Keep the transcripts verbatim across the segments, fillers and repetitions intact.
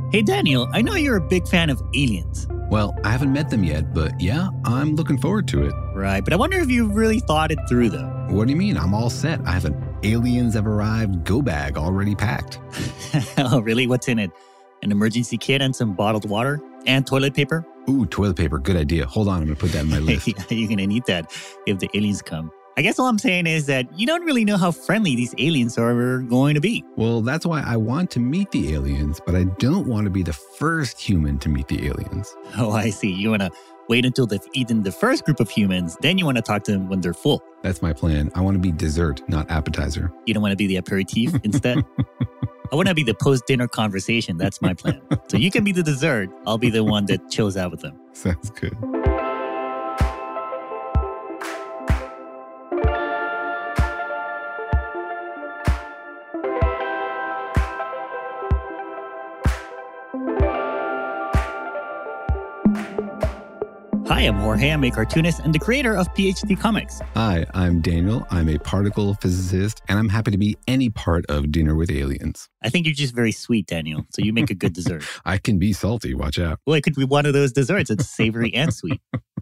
Hey, Daniel, I know you're a big fan of aliens. Well, I haven't met them yet, but yeah, I'm looking forward to it. Right, but I wonder if you really thought it through, though. What do you mean? I'm all set. I have an aliens have arrived go bag already packed. Oh, really? What's in it? An emergency kit and some bottled water and toilet paper? Ooh, toilet paper. Good idea. Hold on. I'm going to put that in my list. You're going to need that if the aliens come. I guess all I'm saying is that you don't really know how friendly these aliens are going to be. Well, that's why I want to meet the aliens, but I don't want to be the first human to meet the aliens. Oh, I see. You want to wait until they've eaten the first group of humans, then you want to talk to them when they're full. That's my plan. I want to be dessert, not appetizer. You don't want to be the aperitif instead? I want to be the post-dinner conversation. That's my plan. So you can be the dessert. I'll be the one that chills out with them. Sounds good. Hi, I'm Jorge. I'm a cartoonist and the creator of P H D Comics. Hi, I'm Daniel. I'm a particle physicist, and I'm happy to be any part of Dinner with Aliens. I think you're just very sweet, Daniel, so you make a good dessert. I can be salty. Watch out. Well, it could be one of those desserts. It's savory and sweet.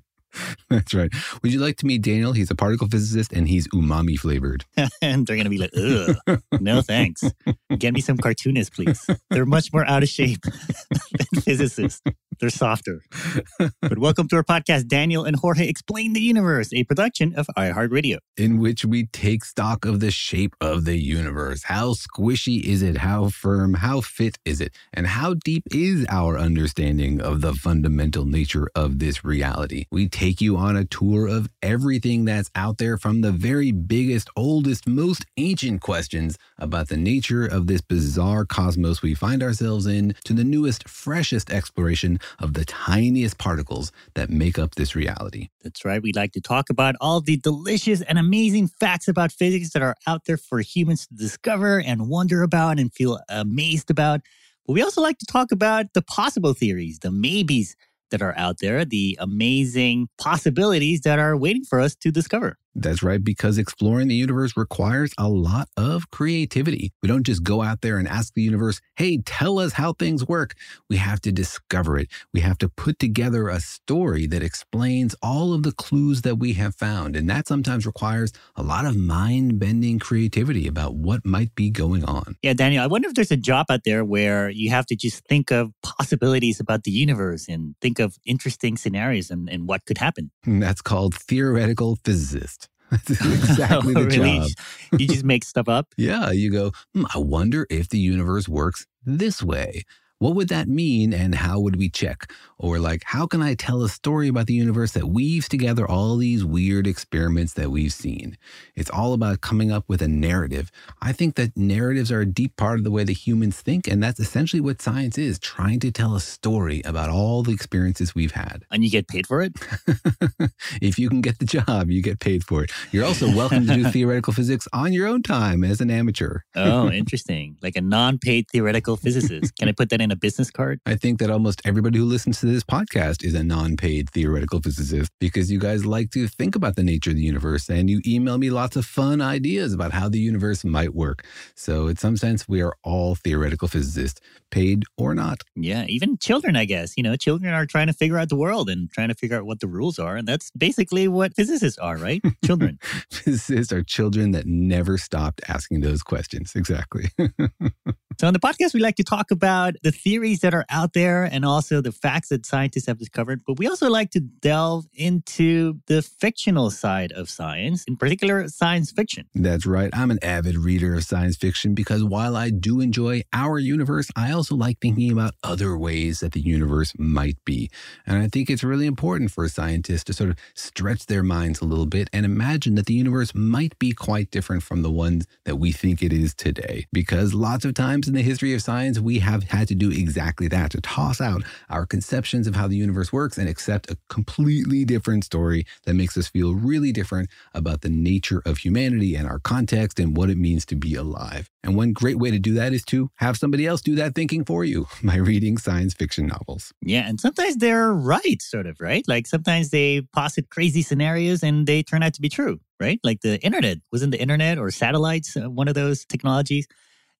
That's right. Would you like to meet Daniel? He's a particle physicist, and he's umami flavored. And they're going to be like, ugh, no thanks. Get me some cartoonists, please. They're much more out of shape than physicists. They're softer. But welcome to our podcast, Daniel and Jorge Explain the Universe, a production of iHeartRadio. In which we take stock of the shape of the universe. How squishy is it? How firm? How fit is it? And how deep is our understanding of the fundamental nature of this reality? We take you on a tour of everything that's out there, from the very biggest, oldest, most ancient questions about the nature of this bizarre cosmos we find ourselves in, to the newest, freshest exploration of the tiniest particles that make up this reality. That's right. We like to talk about all the delicious and amazing facts about physics that are out there for humans to discover and wonder about and feel amazed about. But we also like to talk about the possible theories, the maybes that are out there, the amazing possibilities that are waiting for us to discover. That's right, because exploring the universe requires a lot of creativity. We don't just go out there and ask the universe, hey, tell us how things work. We have to discover it. We have to put together a story that explains all of the clues that we have found. And that sometimes requires a lot of mind-bending creativity about what might be going on. Yeah, Daniel, I wonder if there's a job out there where you have to just think of possibilities about the universe and think of interesting scenarios and, and what could happen. And that's called theoretical physicist. That's exactly oh, the really? job. You just make stuff up? Yeah, you go, hmm, I wonder if the universe works this way. What would that mean and how would we check? Or like, how can I tell a story about the universe that weaves together all these weird experiments that we've seen? It's all about coming up with a narrative. I think that narratives are a deep part of the way that humans think, and that's essentially what science is, trying to tell a story about all the experiences we've had. And you get paid for it? If you can get the job, you get paid for it. You're also welcome to do theoretical physics on your own time as an amateur. Oh, interesting. Like a non-paid theoretical physicist. Can I put that in a business card? I think that almost everybody who listens to this podcast is a non-paid theoretical physicist, because you guys like to think about the nature of the universe and you email me lots of fun ideas about how the universe might work. So in some sense, we are all theoretical physicists, paid or not. Yeah, even children, I guess. You know, children are trying to figure out the world and trying to figure out what the rules are. And that's basically what physicists are, right? Children. Physicists are children that never stopped asking those questions. Exactly. So on the podcast, we like to talk about the theories that are out there and also the facts that scientists have discovered. But we also like to delve into the fictional side of science, in particular, science fiction. That's right. I'm an avid reader of science fiction because while I do enjoy our universe, I also like thinking about other ways that the universe might be. And I think it's really important for scientists to sort of stretch their minds a little bit and imagine that the universe might be quite different from the ones that we think it is today. Because lots of times in the history of science, we have had to do exactly that, to toss out our conceptions of how the universe works and accept a completely different story that makes us feel really different about the nature of humanity and our context and what it means to be alive. And one great way to do that is to have somebody else do that thinking for you by reading science fiction novels. Yeah, and sometimes they're right, sort of, right? Like sometimes they posit crazy scenarios and they turn out to be true, right? Like the internet. Wasn't the internet or satellites uh, one of those technologies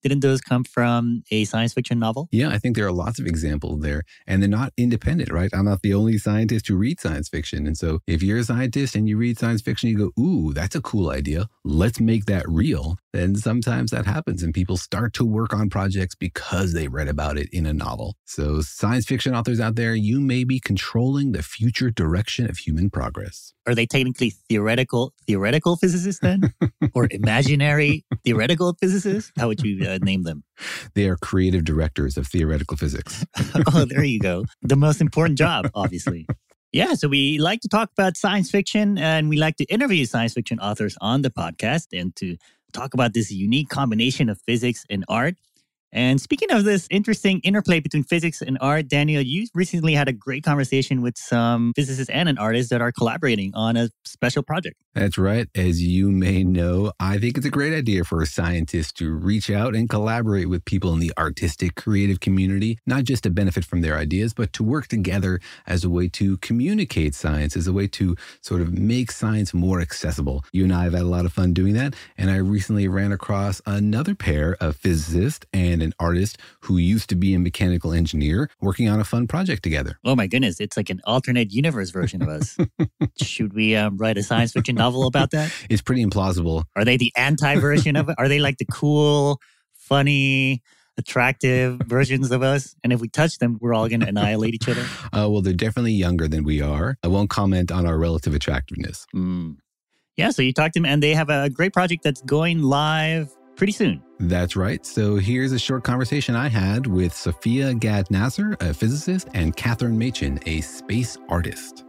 Didn't those come from a science fiction novel? Yeah, I think there are lots of examples there. And they're not independent, right? I'm not the only scientist who reads science fiction. And so if you're a scientist and you read science fiction, you go, ooh, that's a cool idea. Let's make that real. Then sometimes that happens and people start to work on projects because they read about it in a novel. So science fiction authors out there, you may be controlling the future direction of human progress. Are they technically theoretical theoretical physicists then? Or imaginary theoretical physicists? How would you uh, name them? They are creative directors of theoretical physics. Oh, there you go. The most important job, obviously. Yeah, so we like to talk about science fiction and we like to interview science fiction authors on the podcast and to talk about this unique combination of physics and art. And speaking of this interesting interplay between physics and art, Daniel, you recently had a great conversation with some physicists and an artist that are collaborating on a special project. That's right. As you may know, I think it's a great idea for a scientist to reach out and collaborate with people in the artistic, creative community, not just to benefit from their ideas, but to work together as a way to communicate science, as a way to sort of make science more accessible. You and I have had a lot of fun doing that. And I recently ran across another pair of physicists and an artist who used to be a mechanical engineer working on a fun project together. Oh my goodness, it's like an alternate universe version of us. Should we um, write a science fiction novel about that? It's pretty implausible. Are they the anti-version of it? Are they like the cool, funny, attractive versions of us? And if we touch them, we're all going to annihilate each other? Uh, well, they're definitely younger than we are. I won't comment on our relative attractiveness. Mm. Yeah, so you talked to them and they have a great project that's going live pretty soon. That's right. So here's a short conversation I had with Sophia Gad-Nasser, a physicist, and Catherine Machen, a space artist.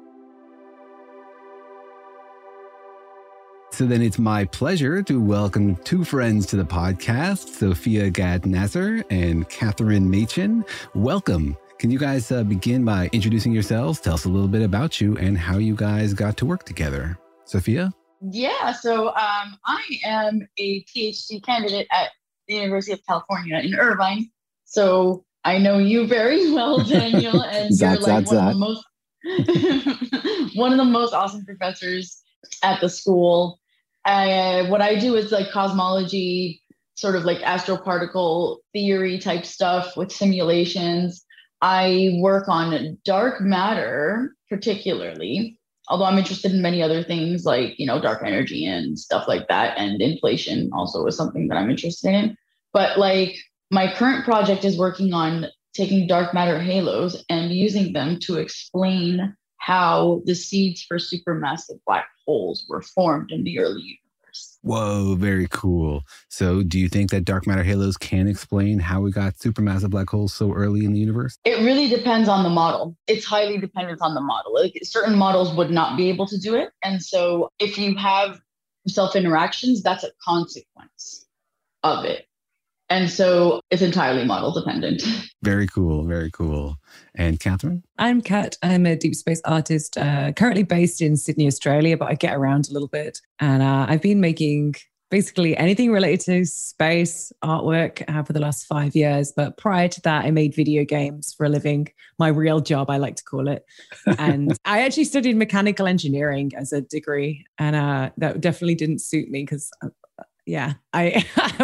So then it's my pleasure to welcome two friends to the podcast, Sophia Gad-Nasser and Catherine Machen. Welcome. Can you guys uh, begin by introducing yourselves? Tell us a little bit about you and how you guys got to work together. Sophia? Yeah, so um, I am a PhD candidate at the University of California in Irvine. So I know you very well, Daniel, and you're like one of the most one of the most awesome professors at the school. Uh, what I do is like cosmology, sort of like astroparticle theory type stuff with simulations. I work on dark matter particularly. Although I'm interested in many other things like, you know, dark energy and stuff like that. And inflation also is something that I'm interested in. But like my current project is working on taking dark matter halos and using them to explain how the seeds for supermassive black holes were formed in the early universe. Whoa, very cool. So do you think that dark matter halos can explain how we got supermassive black holes so early in the universe? It really depends on the model. It's highly dependent on the model. Like certain models would not be able to do it. And so if you have self-interactions, that's a consequence of it. And so it's entirely model dependent. Very cool. Very cool. And Catherine? I'm Kat. I'm a deep space artist, uh, currently based in Sydney, Australia, but I get around a little bit. And uh, I've been making basically anything related to space artwork uh, for the last five years. But prior to that, I made video games for a living. My real job, I like to call it. And I actually studied mechanical engineering as a degree. And uh, that definitely didn't suit me because yeah, I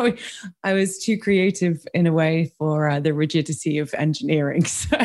I was too creative in a way for uh, the rigidity of engineering. So.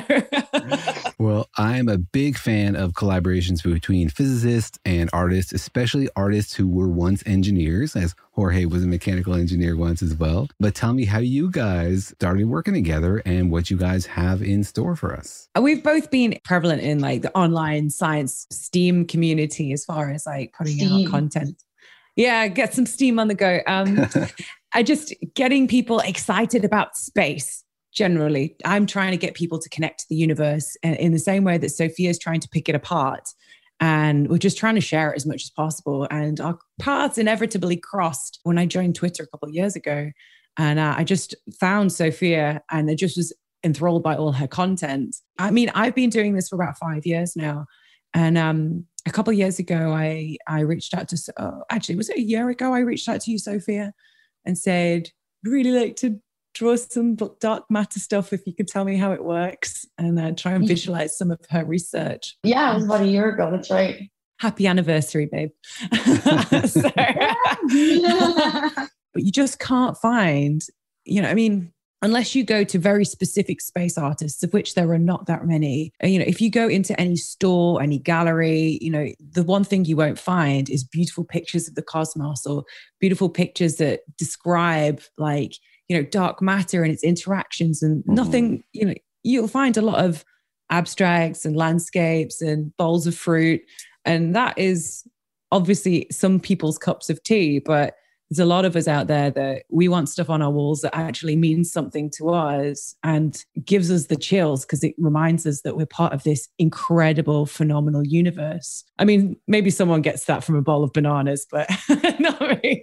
Well, I'm a big fan of collaborations between physicists and artists, especially artists who were once engineers, as Jorge was a mechanical engineer once as well. But tell me how you guys started working together and what you guys have in store for us. We've both been prevalent in like the online science STEAM community as far as like putting Steam. out content. Yeah, get some steam on the go. Um, I just getting people excited about space generally. I'm trying to get people to connect to the universe in the same way that Sophia's trying to pick it apart. And we're just trying to share it as much as possible. And our paths inevitably crossed when I joined Twitter a couple of years ago. And uh, I just found Sophia and I just was enthralled by all her content. I mean, I've been doing this for about five years now. And um, a couple of years ago, I I reached out to, oh, actually, was it a year ago? I reached out to you, Sophia, and said, I'd really like to draw some dark matter stuff if you could tell me how it works and uh, try and visualize some of her research. Yeah, it was about a year ago. That's right. Happy anniversary, babe. so, but you just can't find you know, I mean, unless you go to very specific space artists, of which there are not that many, you know, if you go into any store, any gallery, you know, the one thing you won't find is beautiful pictures of the cosmos or beautiful pictures that describe like, you know, dark matter and its interactions and mm-hmm. nothing, you know, you'll find a lot of abstracts and landscapes and bowls of fruit. And that is obviously some people's cups of tea, but there's a lot of us out there that we want stuff on our walls that actually means something to us and gives us the chills because it reminds us that we're part of this incredible, phenomenal universe. I mean, maybe someone gets that from a bowl of bananas, but not me.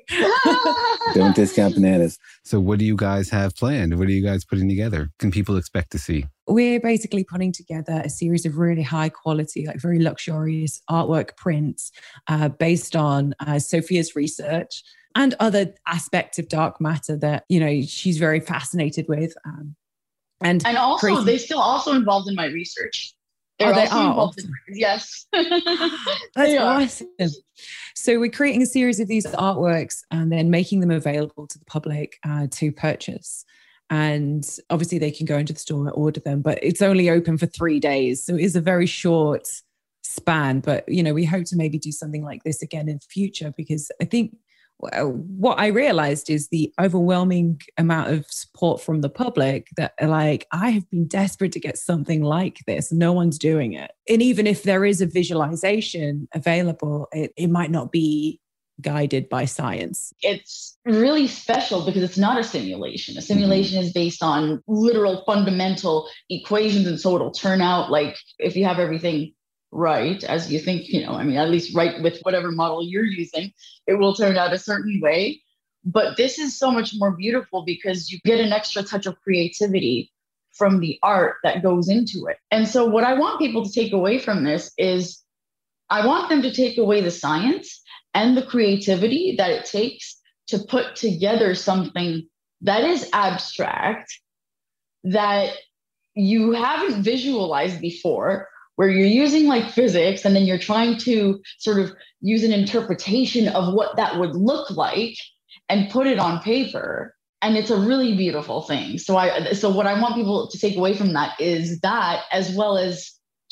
Don't discount bananas. So what do you guys have planned? What are you guys putting together? Can people expect to see? We're basically putting together a series of really high quality, like very luxurious artwork prints uh, based on uh, Sophia's research and other aspects of dark matter that, you know, she's very fascinated with. Um, and and also, creating- they still also involved in my research. They're oh, they also are. involved in, yes. That's awesome. So we're creating a series of these artworks and then making them available to the public uh, to purchase. And obviously they can go into the store and order them, but it's only open for three days. So it is a very short span. But, you know, we hope to maybe do something like this again in the future because I think what I realized is the overwhelming amount of support from the public that are like, I have been desperate to get something like this. No one's doing it. And even if there is a visualization available, it, it might not be guided by science. It's really special because it's not a simulation. A simulation is based on literal fundamental equations. And so it'll turn out like if you have everything right, as you think, you know, I mean, at least right with whatever model you're using, it will turn out a certain way. But this is so much more beautiful because you get an extra touch of creativity from the art that goes into it. And so what I want people to take away from this is I want them to take away the science and the creativity that it takes to put together something that is abstract, that you haven't visualized before, where you're using like physics and then you're trying to sort of use an interpretation of what that would look like and put it on paper. And it's a really beautiful thing. So I, so what I want people to take away from that is that, as well as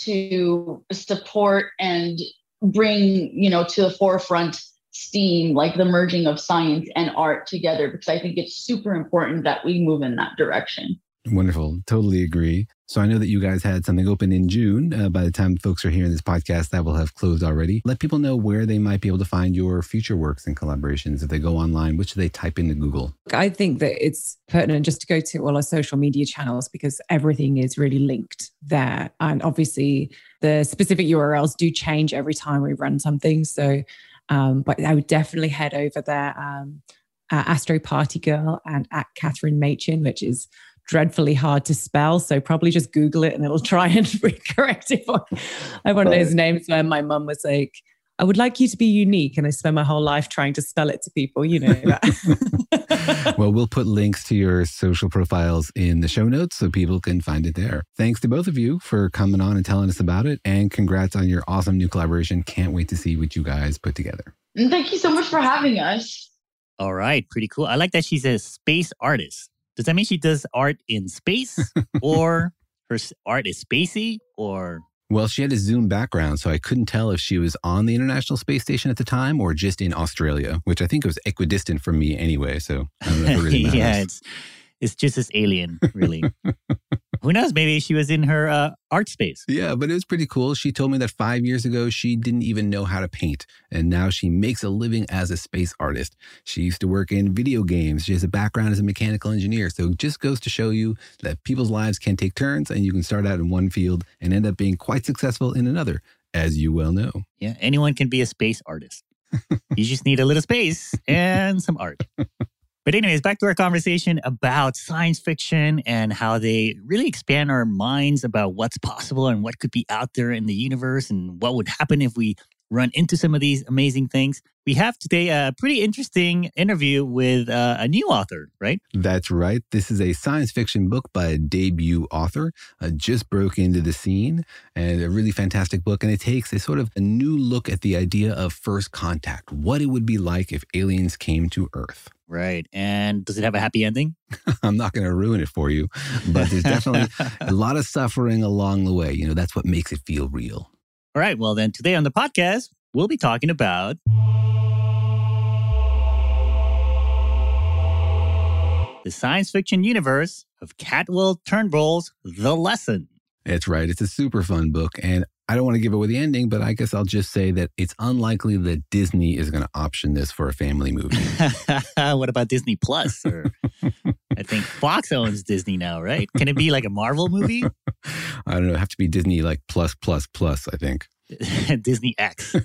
to support and bring, you know, to the forefront STEAM, like the merging of science and art together, because I think it's super important that we move in that direction. Wonderful. Totally agree. So I know that you guys had something open in June. Uh, by the time folks are hearing this podcast, that will have closed already. Let people know where they might be able to find your future works and collaborations. If they go online, which do they type into Google? I think that it's pertinent just to go to all our social media channels because everything is really linked there. And obviously the specific U R Ls do change every time we run something. So, um, but I would definitely head over there. Um, uh, Astro Party Girl and at Catherine Machin, which is dreadfully hard to spell. So probably just Google it and it'll try and correct it. I have one of those names where my mum was like, I would like you to be unique. And I spend my whole life trying to spell it to people, you know. Well, we'll put links to your social profiles in the show notes so people can find it there. Thanks to both of you for coming on and telling us about it. And congrats on your awesome new collaboration. Can't wait to see what you guys put together. And thank you so much for having us. All right. Pretty cool. I like that she's a space artist. Does that mean she does art in space or her art is spacey or? Well, she had a Zoom background, so I couldn't tell if she was on the International Space Station at the time or just in Australia, which I think was equidistant from me anyway. So I don't know if it really matters. Yeah, it's, it's just as alien, really. Who knows? Maybe she was in her uh, art space. Yeah, but it was pretty cool. She told me that five years ago, she didn't even know how to paint. And now she makes a living as a space artist. She used to work in video games. She has a background as a mechanical engineer. So it just goes to show you that people's lives can take turns and you can start out in one field and end up being quite successful in another, as you well know. Yeah, anyone can be a space artist. You just need a little space and some art. But anyways, back to our conversation about science fiction and how they really expand our minds about what's possible and what could be out there in the universe and what would happen if we run into some of these amazing things. We have today a pretty interesting interview with uh, a new author, right? That's right. This is a science fiction book by a debut author, uh, just broke into the scene, and a really fantastic book. And it takes a sort of a new look at the idea of first contact, what it would be like if aliens came to Earth. Right. And does it have a happy ending? I'm not going to ruin it for you, but there's definitely a lot of suffering along the way. You know, that's what makes it feel real. All right. Well, then today on the podcast, we'll be talking about the science fiction universe of Catwill Turnbull's The Lesson. That's right. It's a super fun book. And I don't want to give away the ending, but I guess I'll just say that it's unlikely that Disney is going to option this for a family movie. What about Disney Plus? Or I think Fox owns Disney now, right? Can it be like a Marvel movie? I don't know. It'd have to be Disney like plus, plus, plus, I think. Disney X.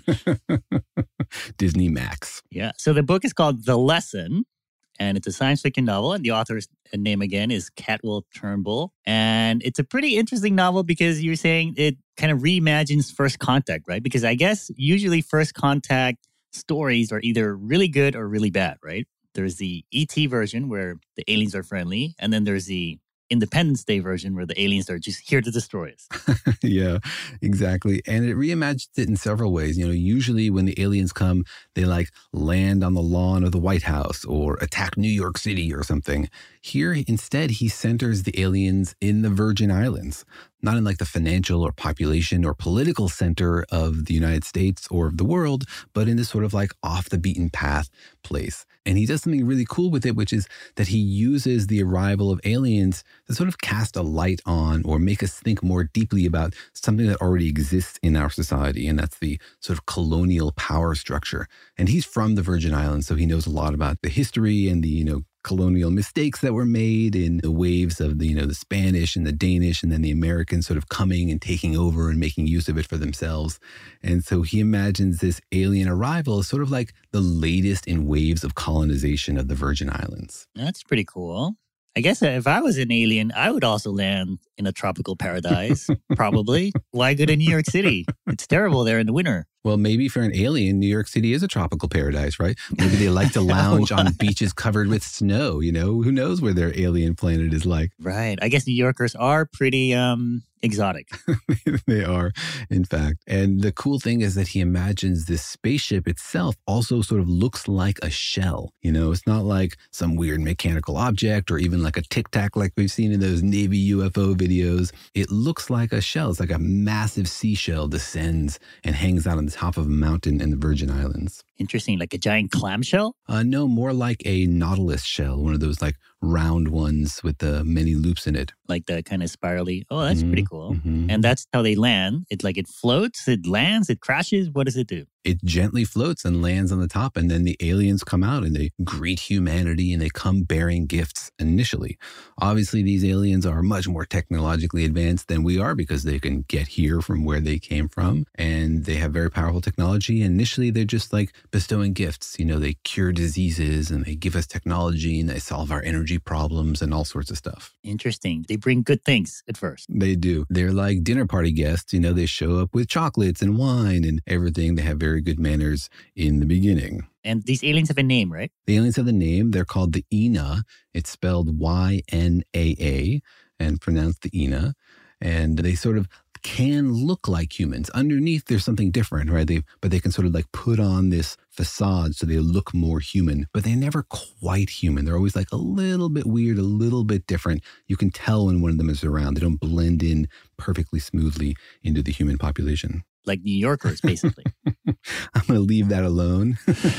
Disney Max. Yeah. So the book is called The Lesson. And it's a science fiction novel. And the author's name, again, is Catwill Turnbull. And it's a pretty interesting novel because you're saying it kind of reimagines First Contact, right? Because I guess usually First Contact stories are either really good or really bad, right? There's the E T version where the aliens are friendly. And then there's the Independence Day version where the aliens are just here to destroy us. Yeah, exactly. And it reimagines it in several ways. You know, usually when the aliens come, they like land on the lawn of the White House or attack New York City or something. Here, instead, he centers the aliens in the Virgin Islands, not in like the financial or population or political center of the United States or of the world, but in this sort of like off the beaten path place. And he does something really cool with it, which is that he uses the arrival of aliens to sort of cast a light on or make us think more deeply about something that already exists in our society. And that's the sort of colonial power structure. And he's from the Virgin Islands, so he knows a lot about the history and the, you know, colonial mistakes that were made in the waves of the, you know, the Spanish and the Danish and then the Americans sort of coming and taking over and making use of it for themselves. And so he imagines this alien arrival as sort of like the latest in waves of colonization of the Virgin Islands. That's pretty cool. I guess if I was an alien, I would also land in a tropical paradise, probably. Why go to New York City? It's terrible there in the winter. Well, maybe for an alien, New York City is a tropical paradise, right? Maybe they like to lounge on beaches covered with snow, you know? Who knows where their alien planet is like? Right. I guess New Yorkers are pretty um, exotic. They are, in fact. And the cool thing is that he imagines this spaceship itself also sort of looks like a shell. You know, it's not like some weird mechanical object or even like a Tic Tac like we've seen in those Navy U F O videos. It looks like a shell. It's like a massive seashell descends and hangs out on the top of a mountain in the Virgin Islands. Interesting. Like a giant clamshell? Uh, no, more like a nautilus shell, one of those like round ones with the many loops in it. Like the kind of spirally. Oh, that's mm-hmm. pretty cool. Mm-hmm. And that's how they land. It's like it floats, it lands, it crashes. What does it do? It gently floats and lands on the top, and then the aliens come out and they greet humanity and they come bearing gifts initially. Obviously, these aliens are much more technologically advanced than we are because they can get here from where they came from, and they have very powerful technology. And initially, they're just like bestowing gifts. You know, they cure diseases and they give us technology and they solve our energy problems and all sorts of stuff. Interesting. They bring good things at first. They do. They're like dinner party guests. You know, they show up with chocolates and wine and everything. They have very good manners in the beginning. And these aliens have a name, right? The aliens have the name. They're called the Ina. It's spelled Y N A A and pronounced the Ina. And they sort of can look like humans. Underneath, there's something different, right? They, but they can sort of like put on this facade so they look more human, but they're never quite human. They're always like a little bit weird, a little bit different. You can tell when one of them is around. They don't blend in perfectly smoothly into the human population. Like New Yorkers, basically. I'm going to leave that alone.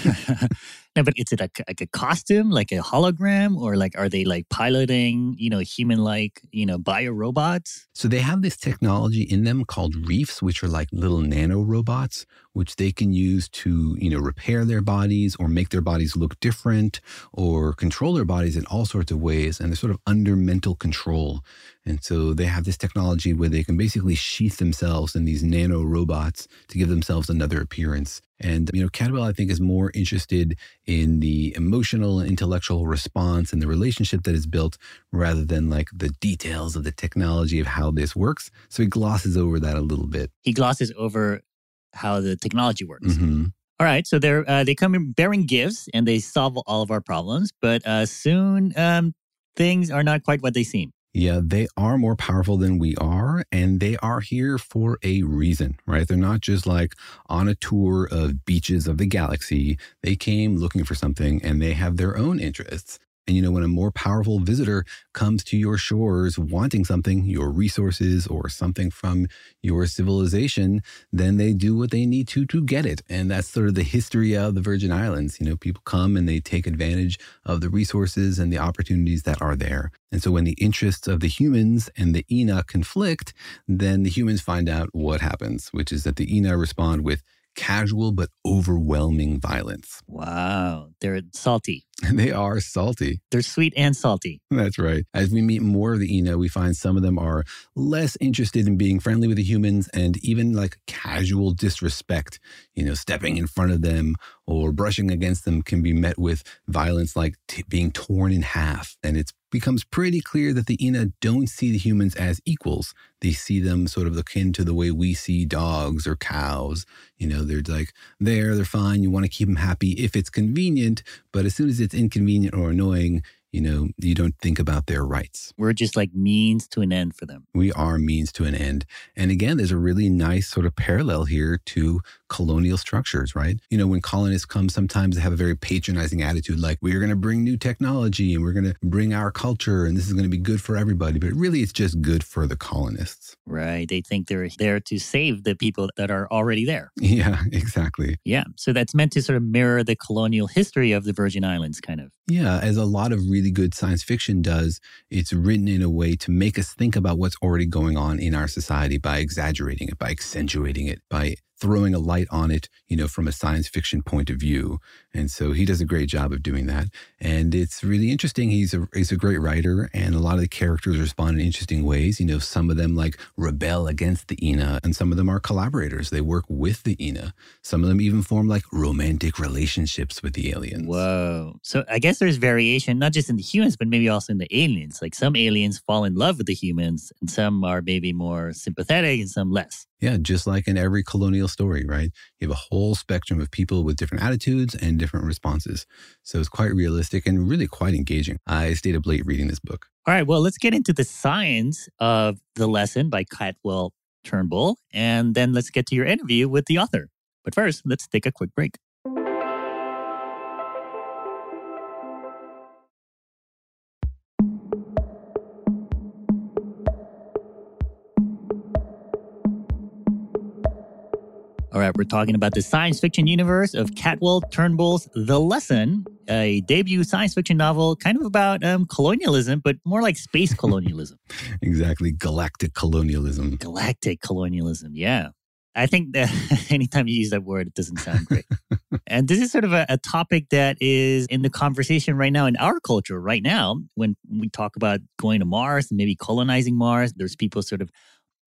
No, but is it a, like a costume, like a hologram, or like are they like piloting, you know, human-like, you know, bio-robots? So they have this technology in them called reefs, which are like little nano robots, which they can use to, you know, repair their bodies or make their bodies look different or control their bodies in all sorts of ways. And they're sort of under mental control. And so they have this technology where they can basically sheath themselves in these nano robots to give themselves another appearance. And, you know, Catwill, I think, is more interested in the emotional and intellectual response and the relationship that is built rather than like the details of the technology of how this works. So he glosses over that a little bit. He glosses over how the technology works. Mm-hmm. All right. So they're, uh, they come in bearing gifts and they solve all of our problems. But uh, soon um, things are not quite what they seem. Yeah, they are more powerful than we are, and they are here for a reason, right? They're not just like on a tour of beaches of the galaxy. They came looking for something, and they have their own interests. And, you know, when a more powerful visitor comes to your shores wanting something, your resources or something from your civilization, then they do what they need to to get it. And that's sort of the history of the Virgin Islands. You know, people come and they take advantage of the resources and the opportunities that are there. And so when the interests of the humans and the Ina conflict, then the humans find out what happens, which is that the Ina respond with casual but overwhelming violence. Wow. They're salty. They are salty. They're sweet and salty. That's right. As we meet more of the Ina, we find some of them are less interested in being friendly with the humans, and even like casual disrespect, you know, stepping in front of them or brushing against them can be met with violence, like t- being torn in half. And it becomes pretty clear that the Ina don't see the humans as equals. They see them sort of akin to the way we see dogs or cows. You know, they're like, there, they're fine. You want to keep them happy if it's convenient. But as soon as it's inconvenient or annoying, you know, you don't think about their rights. We're just like means to an end for them. We are means to an end. And again, there's a really nice sort of parallel here to colonial structures, right? You know, when colonists come, sometimes they have a very patronizing attitude, like, we're going to bring new technology and we're going to bring our culture and this is going to be good for everybody. But really, it's just good for the colonists. Right. They think they're there to save the people that are already there. Yeah, exactly. Yeah. So that's meant to sort of mirror the colonial history of the Virgin Islands, kind of. Yeah, as a lot of really good science fiction does, it's written in a way to make us think about what's already going on in our society by exaggerating it, by accentuating it, by throwing a light on it, you know, from a science fiction point of view. And so he does a great job of doing that. And it's really interesting. He's a, he's a great writer, and a lot of the characters respond in interesting ways. You know, some of them like rebel against the Ina, and some of them are collaborators. They work with the Ina. Some of them even form like romantic relationships with the aliens. Whoa. So I guess there's variation, not just in the humans, but maybe also in the aliens. Like some aliens fall in love with the humans, and some are maybe more sympathetic and some less. Yeah, just like in every colonial story, right? You have a whole spectrum of people with different attitudes and different responses. So it's quite realistic and really quite engaging. I stayed up late reading this book. All right, well, let's get into the science of The Lesson by Catwell Turnbull, and then let's get to your interview with the author. But first, let's take a quick break. All right, we're talking about the science fiction universe of Catwell Turnbull's The Lesson, a debut science fiction novel kind of about um, colonialism, but more like space colonialism. Exactly. Galactic colonialism. Galactic colonialism, yeah. I think that anytime you use that word, it doesn't sound great. And this is sort of a, a topic that is in the conversation right now in our culture right now. When we talk about going to Mars and maybe colonizing Mars, there's people sort of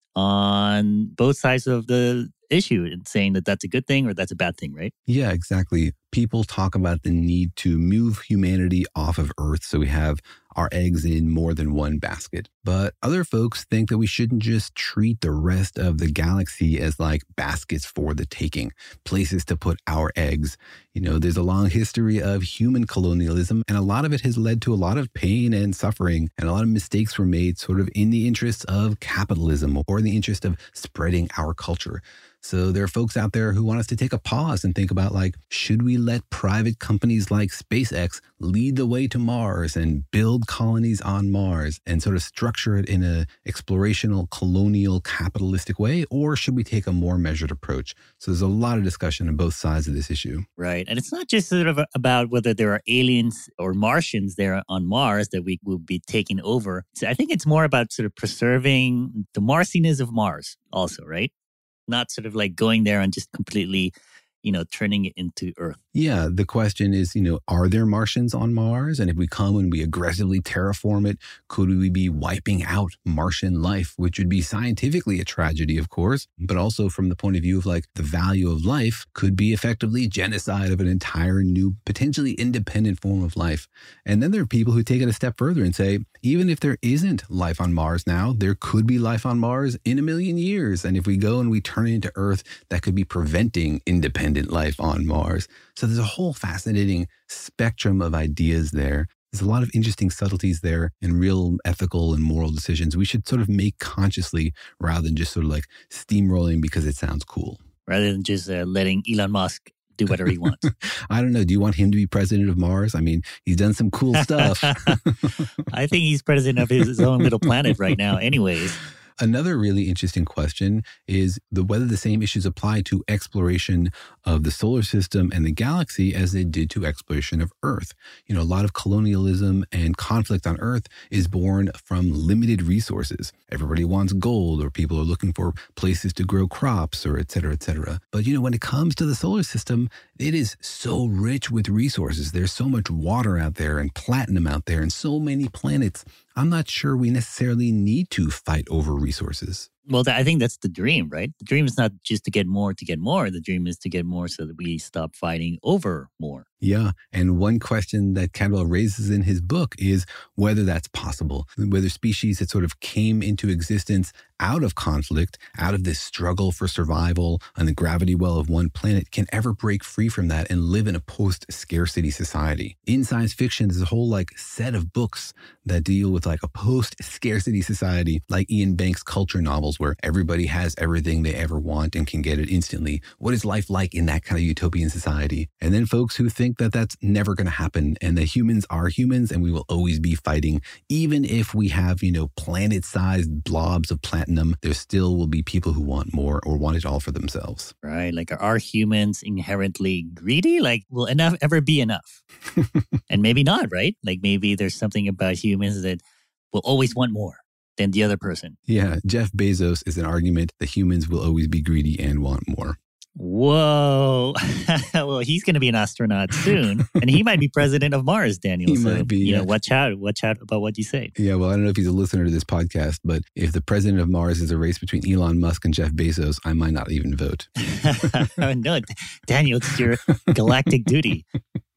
on both sides of the issue and saying that that's a good thing or that's a bad thing, right? Yeah, exactly. People talk about the need to move humanity off of Earth so we have our eggs in more than one basket. But other folks think that we shouldn't just treat the rest of the galaxy as like baskets for the taking, places to put our eggs. You know, there's a long history of human colonialism, and a lot of it has led to a lot of pain and suffering, and a lot of mistakes were made sort of in the interest of capitalism or in the interest of spreading our culture. So there are folks out there who want us to take a pause and think about, like, should we let private companies like SpaceX lead the way to Mars and build colonies on Mars and sort of structure it in a explorational, colonial, capitalistic way? Or should we take a more measured approach? So there's a lot of discussion on both sides of this issue. Right. And it's not just sort of about whether there are aliens or Martians there on Mars that we will be taking over. So I think it's more about sort of preserving the Marsiness of Mars also, right? Not sort of like going there and just completely, you know, turning it into Earth. Yeah, the question is, you know, are there Martians on Mars? And if we come and we aggressively terraform it, could we be wiping out Martian life, which would be scientifically a tragedy, of course, but also from the point of view of like the value of life could be effectively genocide of an entire new, potentially independent form of life. And then there are people who take it a step further and say, even if there isn't life on Mars now, there could be life on Mars in a million years. And if we go and we turn it into Earth, that could be preventing independent life on Mars. So there's a whole fascinating spectrum of ideas there. There's a lot of interesting subtleties there and real ethical and moral decisions we should sort of make consciously rather than just sort of like steamrolling because it sounds cool. Rather than just uh, letting Elon Musk do whatever he wants. I don't know. Do you want him to be president of Mars? I mean, he's done some cool stuff. I think he's president of his own little planet right now anyways. Another really interesting question is the whether the same issues apply to exploration of the solar system and the galaxy as they did to exploration of Earth. You know, a lot of colonialism and conflict on Earth is born from limited resources. Everybody wants gold, or people are looking for places to grow crops, or et cetera, et cetera. But, you know, when it comes to the solar system, it is so rich with resources. There's so much water out there and platinum out there and so many planets. I'm not sure we necessarily need to fight over resources. Well, I think that's the dream, right? The dream is not just to get more to get more. The dream is to get more so that we stop fighting over more. Yeah. And one question that Cadwell raises in his book is whether that's possible, whether species that sort of came into existence out of conflict, out of this struggle for survival on the gravity well of one planet can ever break free from that and live in a post-scarcity society. In science fiction, there's a whole like set of books that deal with like a post-scarcity society, like Ian Banks' culture novels where everybody has everything they ever want and can get it instantly. What is life like in that kind of utopian society? And then folks who think that that's never going to happen and that humans are humans and we will always be fighting. Even if we have, you know, planet-sized blobs of platinum, there still will be people who want more or want it all for themselves. Right. Like, are humans inherently greedy? Like, will enough ever be enough? And maybe not, right? Like, maybe there's something about humans that will always want more than the other person. Yeah. Jeff Bezos is an argument that humans will always be greedy and want more. Whoa. Well, he's going to be an astronaut soon, and he might be president of Mars, Daniel. He so, might be, you yeah. know, watch out. Watch out about what you say. Yeah, well, I don't know if he's a listener to this podcast, but if the president of Mars is a race between Elon Musk and Jeff Bezos, I might not even vote. No, Daniel, it's your galactic duty.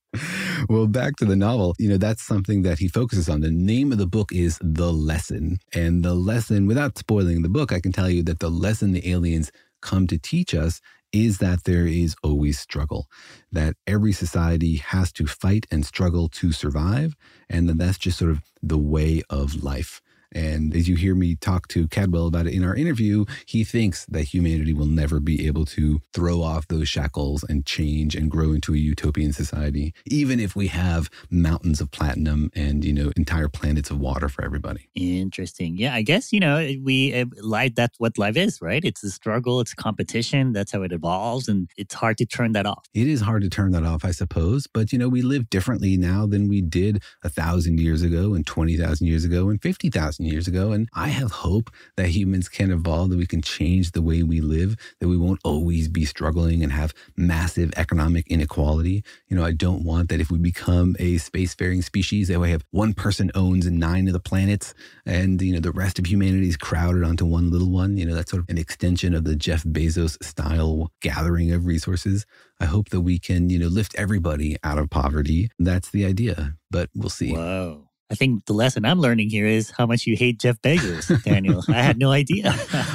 Well, back to the novel, you know, that's something that he focuses on. The name of the book is The Lesson. And the lesson, without spoiling the book, I can tell you that the lesson the aliens come to teach us is that there is always struggle, that every society has to fight and struggle to survive, and that that's just sort of the way of life. And as you hear me talk to Cadwell about it in our interview, he thinks that humanity will never be able to throw off those shackles and change and grow into a utopian society, even if we have mountains of platinum and, you know, entire planets of water for everybody. Interesting. Yeah, I guess, you know, we uh, life, that's what life is, right? It's a struggle, it's competition. That's how it evolves. And it's hard to turn that off. It is hard to turn that off, I suppose. But, you know, we live differently now than we did a thousand years ago and twenty thousand years ago and fifty thousand years ago. And I have hope that humans can evolve, that we can change the way we live, that we won't always be struggling and have massive economic inequality. You know, I don't want that if we become a spacefaring species, that we have one person owns nine of the planets and, you know, the rest of humanity is crowded onto one little one. You know, that's sort of an extension of the Jeff Bezos style gathering of resources. I hope that we can, you know, lift everybody out of poverty. That's the idea, but we'll see. Whoa. I think the lesson I'm learning here is how much you hate Jeff Bezos, Daniel. I had no idea.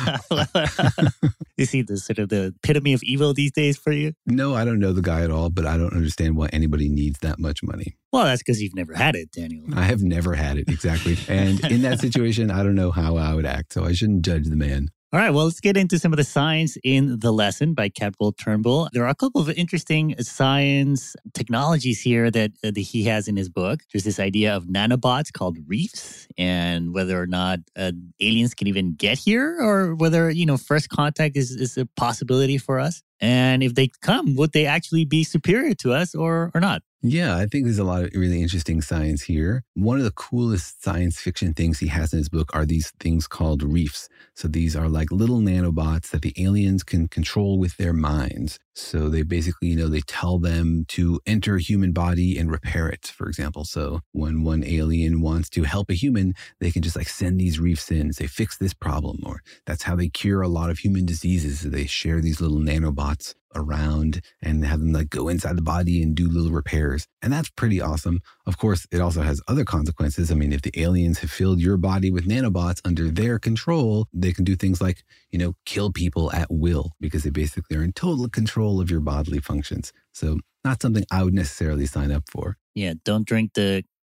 You see the sort of the epitome of evil these days for you? No, I don't know the guy at all, but I don't understand why anybody needs that much money. Well, that's because you've never had it, Daniel. I have never had it, exactly. And in that situation, I don't know how I would act, so I shouldn't judge the man. All right, well, let's get into some of the science in The Lesson by Cadwell Turnbull. There are a couple of interesting science technologies here that, uh, that he has in his book. There's this idea of nanobots called reefs, and whether or not uh, aliens can even get here, or whether, you know, first contact is, is a possibility for us. And if they come, would they actually be superior to us or, or not? Yeah, I think there's a lot of really interesting science here. One of the coolest science fiction things he has in his book are these things called reefs. So these are like little nanobots that the aliens can control with their minds. So they basically, you know, they tell them to enter a human body and repair it, for example. So when one alien wants to help a human, they can just like send these reefs in and say, fix this problem. Or that's how they cure a lot of human diseases. They share these little nanobots around and have them like go inside the body and do little repairs. And that's pretty awesome. Of course, it also has other consequences. I mean, if the aliens have filled your body with nanobots under their control, they can do things like, you know, kill people at will because they basically are in total control of your bodily functions. So not something I would necessarily sign up for. Yeah, don't drink the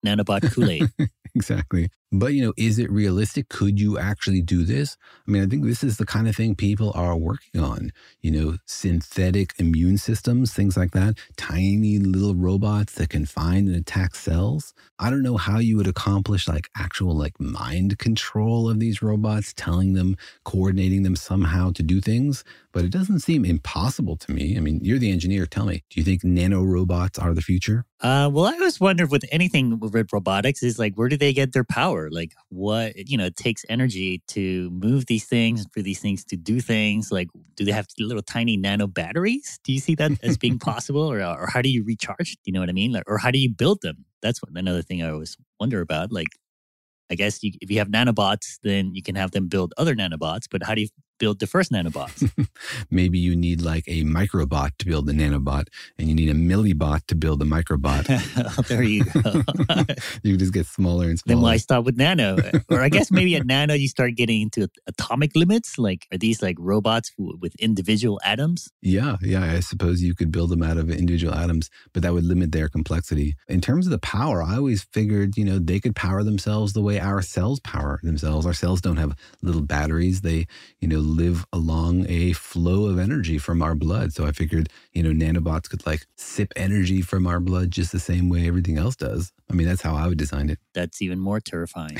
nanobot Kool-Aid. Exactly. But, you know, is it realistic? Could you actually do this? I mean, I think this is the kind of thing people are working on, you know, synthetic immune systems, things like that, tiny little robots that can find and attack cells. I don't know how you would accomplish like actual like mind control of these robots, telling them, coordinating them somehow to do things, but it doesn't seem impossible to me. I mean, you're the engineer. Tell me, do you think nano robots are the future? Uh, well, I always wonder with anything with robotics is like, where do they get their power? Like what, you know, it takes energy to move these things, for these things to do things. Like, do they have little tiny nano batteries? Do you see that as being possible? Or, or how do you recharge? Do you know what I mean? Like, or how do you build them? That's what, another thing I always wonder about. Like, I guess you, if you have nanobots, then you can have them build other nanobots. But how do you build the first nanobots? Maybe you need like a microbot to build a nanobot, and you need a millibot to build a microbot. Oh, there you go. You just get smaller and smaller. Then why stop with nano? Or I guess maybe at nano you start getting into atomic limits. Like, are these like robots w- with individual atoms? Yeah, yeah. I suppose you could build them out of individual atoms, but that would limit their complexity. In terms of the power, I always figured, you know, they could power themselves the way our cells power themselves. Our cells don't have little batteries. They, you know, live along a flow of energy from our blood. So I figured, you know, nanobots could like sip energy from our blood just the same way everything else does. I mean, that's how I would design it. That's even more terrifying.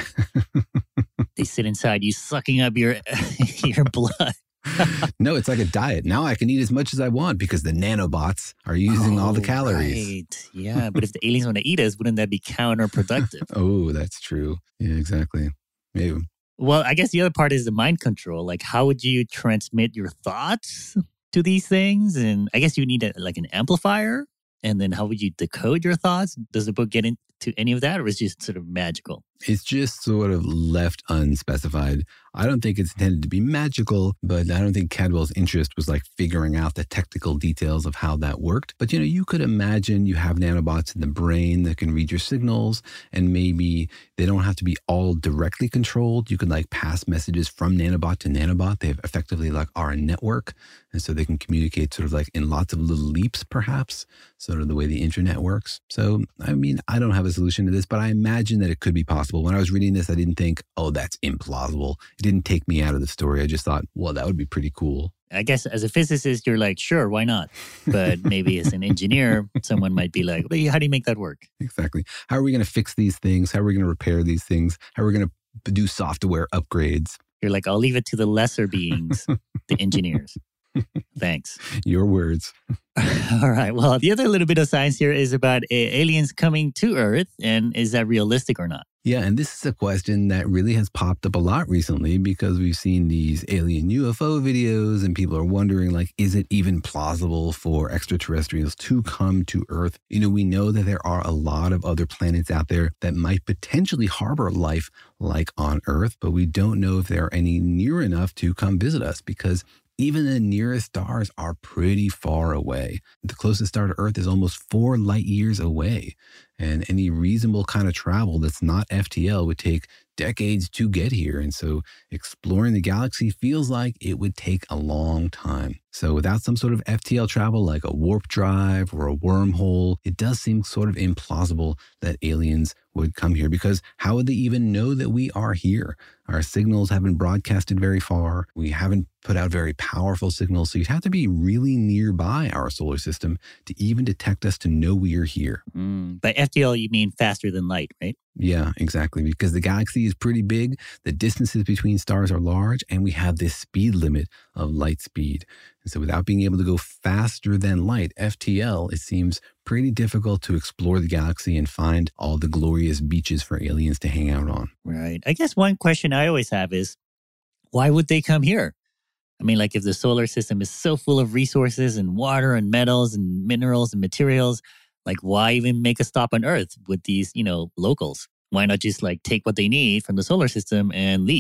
They sit inside you, sucking up your your blood. No, it's like a diet. Now I can eat as much as I want because the nanobots are using oh, all the calories. Right. Yeah, but if the aliens want to eat us, wouldn't that be counterproductive? Oh, that's true. Yeah, exactly. Maybe. Well, I guess the other part is the mind control. Like, how would you transmit your thoughts to these things? And I guess you need a, like an amplifier. And then how would you decode your thoughts? Does the book get into any of that, or is it just sort of magical? It's just sort of left unspecified. I don't think it's intended to be magical, but I don't think Cadwell's interest was like figuring out the technical details of how that worked. But, you know, you could imagine you have nanobots in the brain that can read your signals, and maybe they don't have to be all directly controlled. You could like pass messages from nanobot to nanobot. They effectively like are a network. And so they can communicate sort of like in lots of little leaps, perhaps, sort of the way the internet works. So, I mean, I don't have a solution to this, but I imagine that it could be possible. When I was reading this, I didn't think, oh, that's implausible. It didn't take me out of the story. I just thought, well, that would be pretty cool. I guess as a physicist, you're like, sure, why not? But maybe as an engineer, someone might be like, well, how do you make that work? Exactly. How are we going to fix these things? How are we going to repair these things? How are we going to do software upgrades? You're like, I'll leave it to the lesser beings, the engineers. Thanks. Your words. All right. Well, the other little bit of science here is about uh, aliens coming to Earth. And is that realistic or not? Yeah, and this is a question that really has popped up a lot recently because we've seen these alien U F O videos and people are wondering, like, is it even plausible for extraterrestrials to come to Earth? You know, we know that there are a lot of other planets out there that might potentially harbor life like on Earth, but we don't know if there are any near enough to come visit us because even the nearest stars are pretty far away. The closest star to Earth is almost four light years away. And any reasonable kind of travel that's not F T L would take decades to get here. And so exploring the galaxy feels like it would take a long time. So without some sort of F T L travel like a warp drive or a wormhole, it does seem sort of implausible that aliens would come here because how would they even know that we are here? Our signals haven't broadcasted very far. We haven't put out very powerful signals. So you'd have to be really nearby our solar system to even detect us to know we are here. Mm, by F T L, you mean faster than light, right? Yeah, exactly. Because the galaxy is pretty big, the distances between stars are large, and we have this speed limit of light speed. And so without being able to go faster than light, F T L, it seems pretty difficult to explore the galaxy and find all the glorious beaches for aliens to hang out on. Right. I guess one question I always have is, why would they come here? I mean, like if the solar system is so full of resources and water and metals and minerals and materials, like why even make a stop on Earth with these, you know, locals? Why not just like take what they need from the solar system and leave?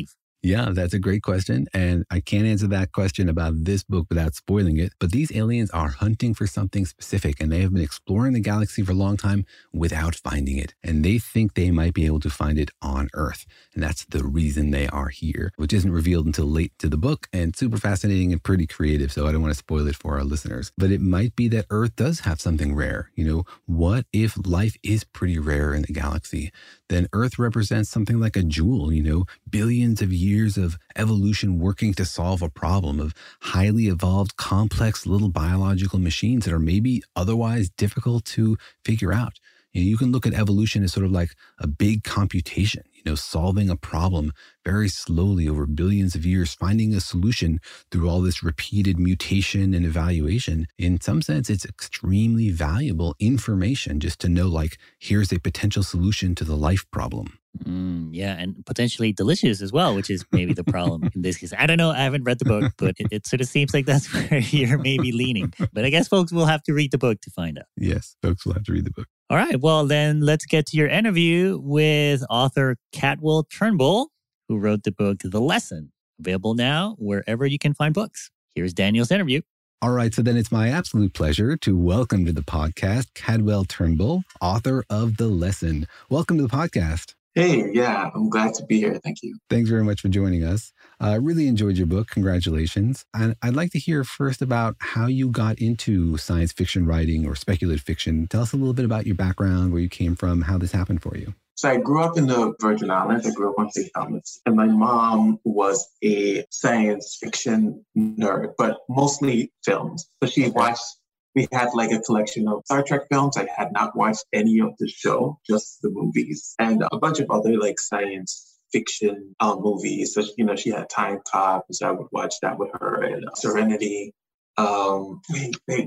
Yeah, that's a great question. And I can't answer that question about this book without spoiling it. But these aliens are hunting for something specific, and they have been exploring the galaxy for a long time without finding it. And they think they might be able to find it on Earth. And that's the reason they are here, which isn't revealed until late to the book and super fascinating and pretty creative. So I don't want to spoil it for our listeners. But it might be that Earth does have something rare. You know, what if life is pretty rare in the galaxy? Then Earth represents something like a jewel, you know, billions of years of evolution working to solve a problem, of highly evolved, complex little biological machines that are maybe otherwise difficult to figure out. You know, you can look at evolution as sort of like a big computation, you know, solving a problem very slowly over billions of years, finding a solution through all this repeated mutation and evaluation. In some sense, it's extremely valuable information just to know, like, here's a potential solution to the life problem. Mm, yeah, and potentially delicious as well, which is maybe the problem in this case. I don't know. I haven't read the book, but it, it sort of seems like that's where you're maybe leaning. But I guess folks will have to read the book to find out. Yes, folks will have to read the book. All right. Well, then let's get to your interview with author Cadwell Turnbull, who wrote the book The Lesson, available now wherever you can find books. Here's Daniel's interview. All right, so then it's my absolute pleasure to welcome to the podcast Cadwell Turnbull, author of The Lesson. Welcome to the podcast. Hey, yeah, I'm glad to be here. Thank you. Thanks very much for joining us. I uh, really enjoyed your book. Congratulations. And I'd like to hear first about how you got into science fiction writing or speculative fiction. Tell us a little bit about your background, where you came from, how this happened for you. So I grew up in the Virgin Islands. I grew up on Saint Thomas. And my mom was a science fiction nerd, but mostly films. So she watched, we had like a collection of Star Trek films. I had not watched any of the show, just the movies. And a bunch of other like science fiction uh, movies. So, you know, she had Time Cop, so I would watch that with her, and uh, Serenity. Um, wait, wait.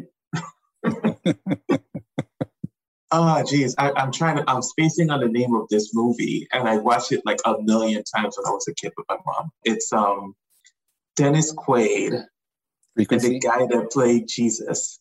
Oh, geez. I, I'm trying to, I'm spacing on the name of this movie, and I watched it like a million times when I was a kid with my mom. It's um, Dennis Quaid, Frequency? And the guy that played Jesus.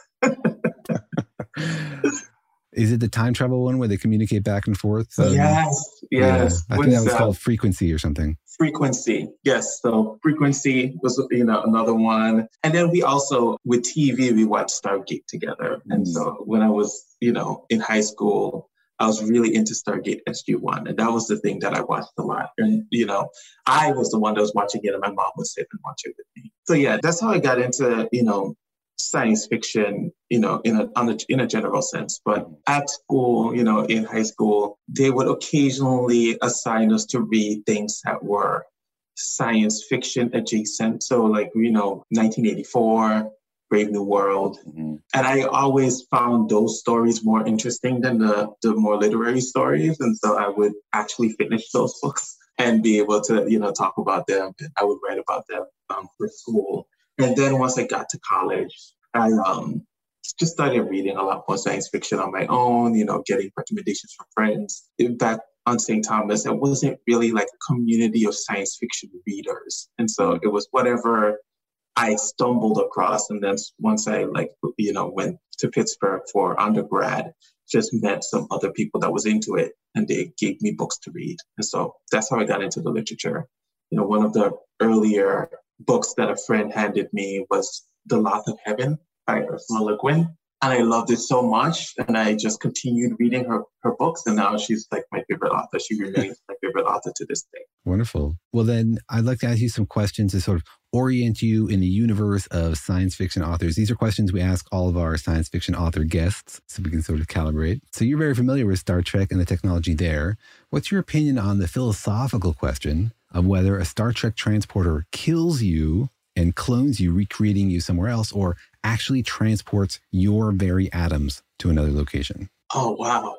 Is it the time travel one where they communicate back and forth? Um, yes, yes. Yeah. I think that was uh, called Frequency or something. Frequency, yes. So Frequency was, you know, another one. And then we also, with T V, we watched Stargate together. Mm. And so when I was, you know, in high school, I was really into Stargate S G one. And that was the thing that I watched a lot. And, you know, I was the one that was watching it, and my mom would sit and watch it with me. So yeah, that's how I got into, you know, science fiction, you know, in a, on a in a general sense. But at school, you know, in high school, they would occasionally assign us to read things that were science fiction adjacent. So like, you know, nineteen eighty-four, Brave New World. Mm-hmm. And I always found those stories more interesting than the, the more literary stories. And so I would actually finish those books and be able to, you know, talk about them. I would write about them um, for school. And then once I got to college, I um, just started reading a lot more science fiction on my own, you know, getting recommendations from friends. Back on Saint Thomas, it wasn't really like a community of science fiction readers. And so it was whatever I stumbled across. And then once I like, you know, went to Pittsburgh for undergrad, just met some other people that was into it, and they gave me books to read. And so that's how I got into the literature. You know, one of the earlier books that a friend handed me was The Lost of Heaven by Ursula Le Guin. And I loved it so much. And I just continued reading her, her books. And now she's like my favorite author. She remains my favorite author to this day. Wonderful. Well, then I'd like to ask you some questions to sort of orient you in the universe of science fiction authors. These are questions we ask all of our science fiction author guests so we can sort of calibrate. So you're very familiar with Star Trek and the technology there. What's your opinion on the philosophical question of whether a Star Trek transporter kills you and clones you, recreating you somewhere else, or actually transports your very atoms to another location? Oh, wow.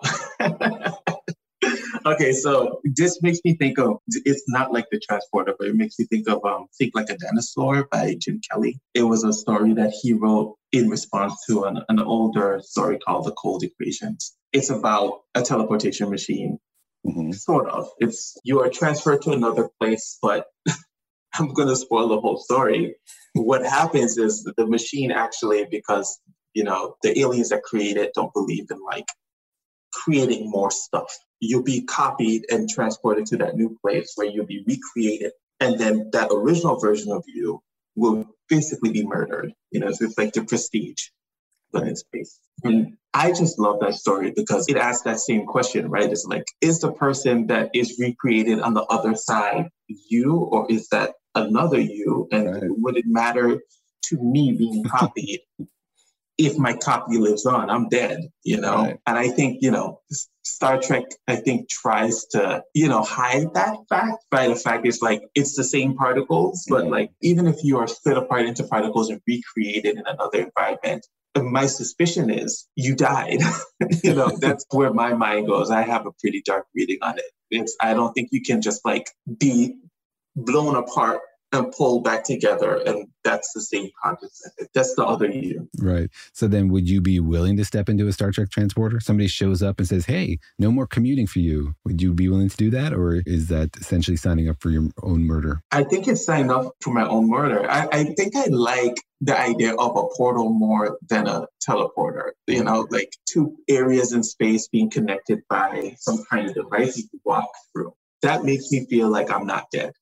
Okay, so this makes me think of, it's not like the transporter, but it makes me think of um, Think Like a Dinosaur by Jim Kelly. It was a story that he wrote in response to an, an older story called The Cold Equations. It's about a teleportation machine. Mm-hmm. Sort of. It's you are transferred to another place, but I'm going to spoil the whole story. What happens is the machine actually, because, you know, the aliens that create it don't believe in like creating more stuff. You'll be copied and transported to that new place where you'll be recreated. And then that original version of you will basically be murdered. You know, so it's like the Prestige, but in space. And I just love that story because it asks that same question, right? It's like, is the person that is recreated on the other side you, or is that another you? And right. would it matter to me being copied if my copy lives on? I'm dead, you know? Right. And I think, you know, Star Trek, I think, tries to, you know, hide that fact by the fact it's like, it's the same particles, but mm-hmm. like, even if you are split apart into particles and recreated in another environment, my suspicion is you died. You know, that's where my mind goes. I have a pretty dark reading on it. It's, I don't think you can just like be blown apart and pull back together, and that's the same consciousness. That's the other you. Right. So then would you be willing to step into a Star Trek transporter? Somebody shows up and says, hey, no more commuting for you. Would you be willing to do that? Or is that essentially signing up for your own murder? I think it's signing up for my own murder. I, I think I like the idea of a portal more than a teleporter. You know, like two areas in space being connected by some kind of device you can walk through. That makes me feel like I'm not dead.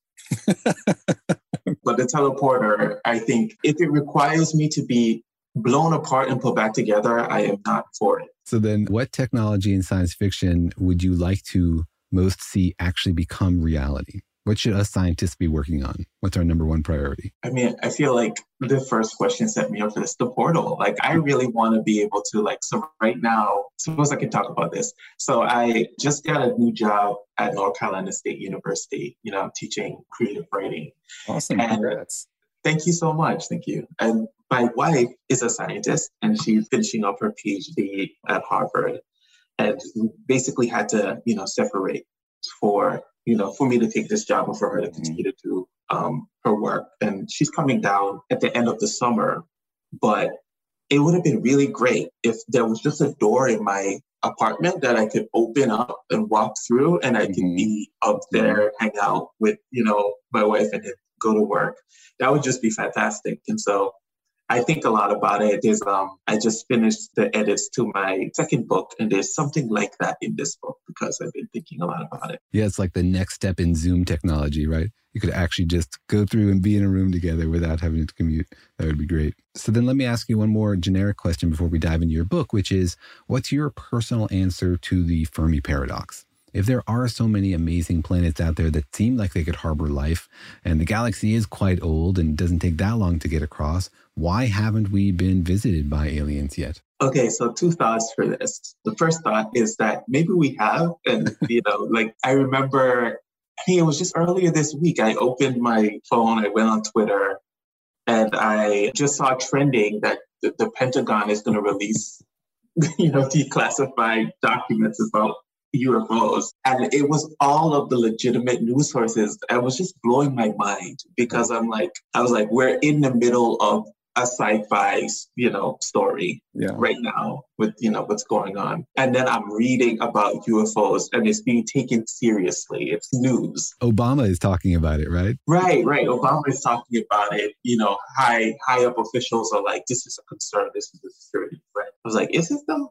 But the teleporter, I think if it requires me to be blown apart and put back together, I am not for it. So then what technology in science fiction would you like to most see actually become reality? What should us scientists be working on? What's our number one priority? I mean, I feel like the first question set me up for this, the portal. Like, I really want to be able to, like, so right now, suppose I can talk about this. So I just got a new job at North Carolina State University. You know, I'm teaching creative writing. Awesome. And congrats. Thank you so much. Thank you. And my wife is a scientist, and she's finishing up her PhD at Harvard. And we basically had to, you know, separate for you know, for me to take this job and for her to continue to do um, her work. And she's coming down at the end of the summer, but it would have been really great if there was just a door in my apartment that I could open up and walk through, and I mm-hmm. could be up there, hang out with, you know, my wife and then go to work. That would just be fantastic. And so I think a lot about it. There's, um, I just finished the edits to my second book, and there's something like that in this book because I've been thinking a lot about it. Yeah, it's like the next step in Zoom technology, right? You could actually just go through and be in a room together without having to commute. That would be great. So then let me ask you one more generic question before we dive into your book, which is, what's your personal answer to the Fermi paradox? If there are so many amazing planets out there that seem like they could harbor life, and the galaxy is quite old and doesn't take that long to get across, why haven't we been visited by aliens yet? Okay, so two thoughts for this. The first thought is that maybe we have, and you know, like I remember, I think it was just earlier this week, I opened my phone, I went on Twitter, and I just saw trending that the, the Pentagon is going to release, you know, declassified documents about U F Os. And it was all of the legitimate news sources. I was just blowing my mind because I'm like, I was like, we're in the middle of a sci-fi, you know, story yeah. right now with, you know, what's going on. And then I'm reading about U F Os and it's being taken seriously. It's news. Obama is talking about it, right? Right, right. Obama is talking about it. You know, high, high up officials are like, this is a concern. This is a security threat. I was like, is it though?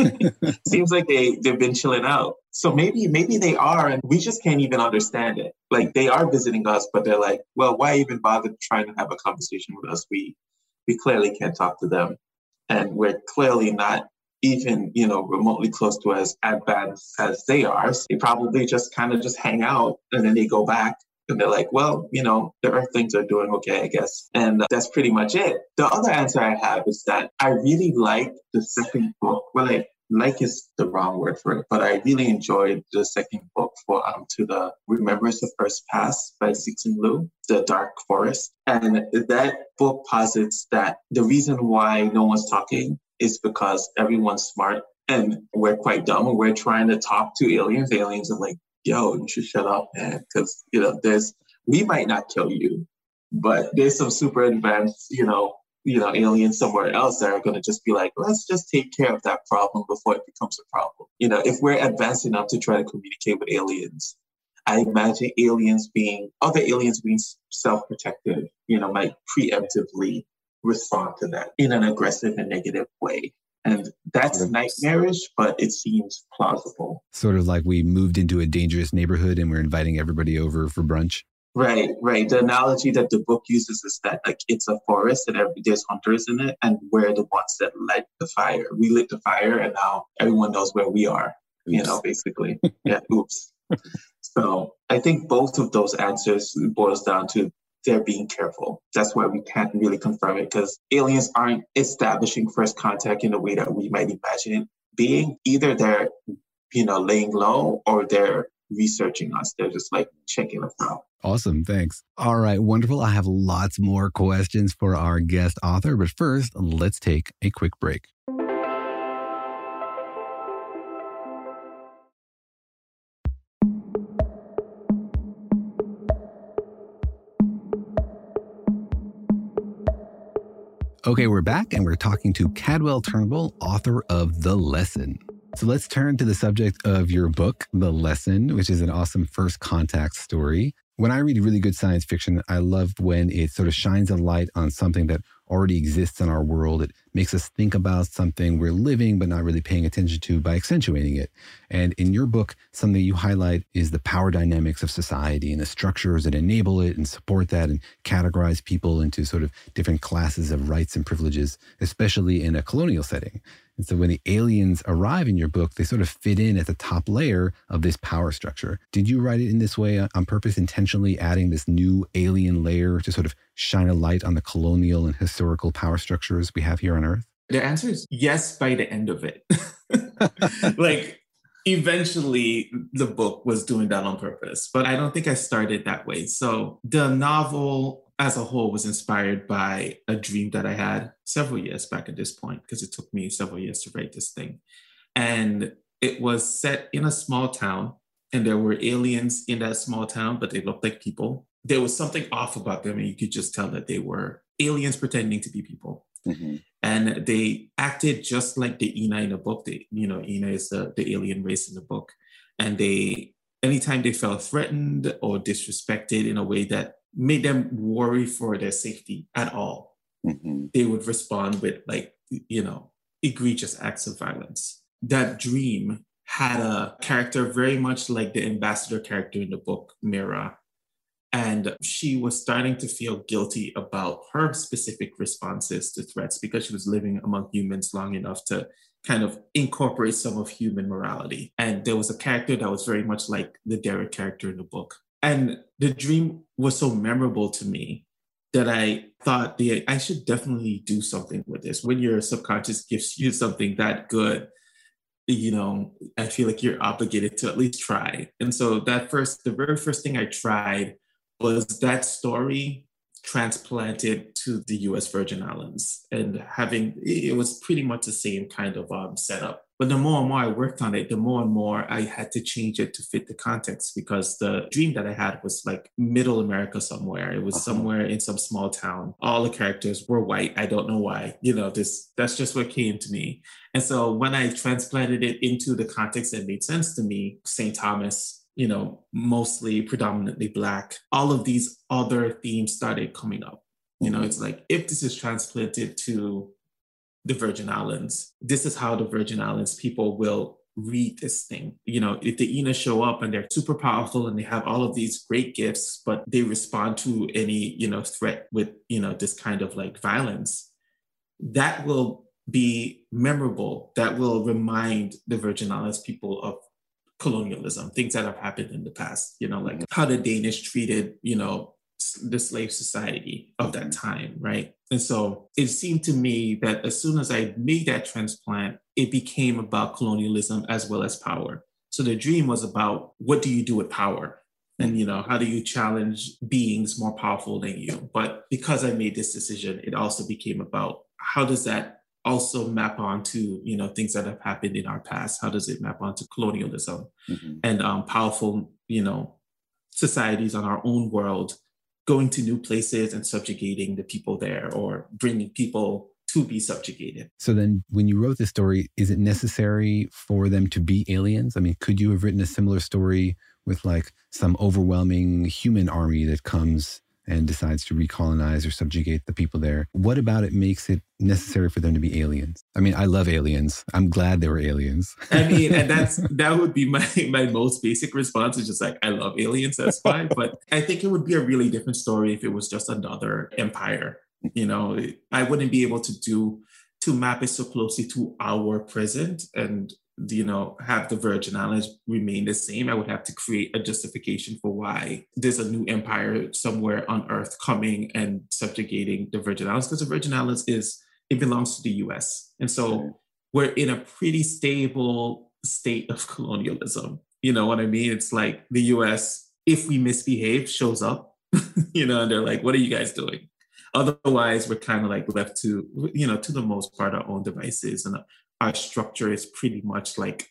Seems like they, they've been chilling out. So maybe, maybe they are, and we just can't even understand it. Like they are visiting us, but they're like, well, why even bother trying to have a conversation with us? We, we clearly can't talk to them. And we're clearly not even, you know, remotely close to as advanced as they are. So they probably just kind of just hang out and then they go back and they're like, well, you know, the Earthlings are doing okay, I guess. And that's pretty much it. The other answer I have is that I really like the second book. Well, I, like is the wrong word for it, but I really enjoyed the second book for um to the Remembrance of First Pass by Cixin Liu, The Dark Forest. And that book posits that the reason why no one's talking is because everyone's smart and we're quite dumb and we're trying to talk to aliens. Aliens are like, yo, you should shut up, man. Because, you know, there's, we might not kill you, but there's some super advanced, you know, you know, aliens somewhere else that are going to just be like, let's just take care of that problem before it becomes a problem. You know, if we're advanced enough to try to communicate with aliens, I imagine aliens being, other aliens being self-protective, you know, might preemptively respond to that in an aggressive and negative way. And that's nightmarish, but it seems plausible. Sort of like we moved into a dangerous neighborhood and we're inviting everybody over for brunch. Right, right. The analogy that the book uses is that like it's a forest and every, there's hunters in it, and we're the ones that light the fire. We lit the fire, and now everyone knows where we are. Oops. You know, basically. Yeah. Oops. So I think both of those answers boils down to they're being careful. That's why we can't really confirm it, because aliens aren't establishing first contact in the way that we might imagine it being. Either they're, you know, laying low or they're researching us. They're just like checking us out. Awesome. Thanks. All right. Wonderful. I have lots more questions for our guest author, but first, let's take a quick break. Okay, we're back and we're talking to Cadwell Turnbull, author of The Lesson. So let's turn to the subject of your book, The Lesson, which is an awesome first contact story. When I read really good science fiction, I love when it sort of shines a light on something that already exists in our world. It makes us think about something we're living but not really paying attention to by accentuating it. And in your book, something you highlight is the power dynamics of society and the structures that enable it and support that and categorize people into sort of different classes of rights and privileges, especially in a colonial setting. And so when the aliens arrive in your book, they sort of fit in at the top layer of this power structure. Did you write it in this way on purpose, intentionally adding this new alien layer to sort of shine a light on the colonial and historical power structures we have here on Earth? The answer is yes by the end of it. Like, eventually the book was doing that on purpose, but I don't think I started that way. So the novel as a whole was inspired by a dream that I had several years back at this point, because it took me several years to write this thing. And it was set in a small town, and there were aliens in that small town, but they looked like people. There was something off about them, and you could just tell that they were aliens pretending to be people. Mm-hmm. And they acted just like the Ina in the book. They, you know, Ina is the, the alien race in the book. And they, anytime they felt threatened or disrespected in a way that made them worry for their safety at all, mm-hmm. they would respond with, like, you know, egregious acts of violence. That dream had a character very much like the ambassador character in the book, Mira. And she was starting to feel guilty about her specific responses to threats because she was living among humans long enough to kind of incorporate some of human morality. And there was a character that was very much like the Derek character in the book. And the dream was so memorable to me that I thought, yeah, I should definitely do something with this. When your subconscious gives you something that good, you know, I feel like you're obligated to at least try. And so that first, the very first thing I tried was that story transplanted to the U S Virgin Islands, and having, it was pretty much the same kind of um, setup. But the more and more I worked on it, the more and more I had to change it to fit the context, because the dream that I had was like middle America somewhere. It was uh-huh. somewhere in some small town. All the characters were white. I don't know why, you know, this, that's just what came to me. And so when I transplanted it into the context that made sense to me, Saint Thomas, you know, mostly predominantly Black, all of these other themes started coming up. You know, it's like, if this is transplanted to the Virgin Islands, this is how the Virgin Islands people will read this thing. You know, if the Ina show up and they're super powerful and they have all of these great gifts, but they respond to any, you know, threat with, you know, this kind of like violence, that will be memorable. That will remind the Virgin Islands people of colonialism, things that have happened in the past, you know, like how the Danish treated, you know, the slave society of that time, right? And so it seemed to me that as soon as I made that transplant, it became about colonialism as well as power. So the dream was about, what do you do with power? And, you know, how do you challenge beings more powerful than you? But because I made this decision, it also became about, how does that also map onto, you know, things that have happened in our past? How does it map onto colonialism mm-hmm. and um, powerful, you know, societies on our own world, going to new places and subjugating the people there, or bringing people to be subjugated. So then when you wrote this story, is it necessary for them to be aliens? I mean, could you have written a similar story with like some overwhelming human army that comes and decides to recolonize or subjugate the people there. What about it makes it necessary for them to be aliens? I mean, I love aliens. I'm glad they were aliens. I mean, and that's that would be my my most basic response is just like, I love aliens, that's fine. But I think it would be a really different story if it was just another empire. You know, I wouldn't be able to do to map it so closely to our present and, you know, have the Virgin Islands remain the same. I would have to create a justification for why there's a new empire somewhere on Earth coming and subjugating the Virgin Islands, because the Virgin Islands is, it belongs to the U S. And so we're in a pretty stable state of colonialism. You know what I mean? It's like the U S, if we misbehave, shows up, you know, and they're like, what are you guys doing? Otherwise, we're kind of like left to, you know, to the most part, our own devices. And our structure is pretty much like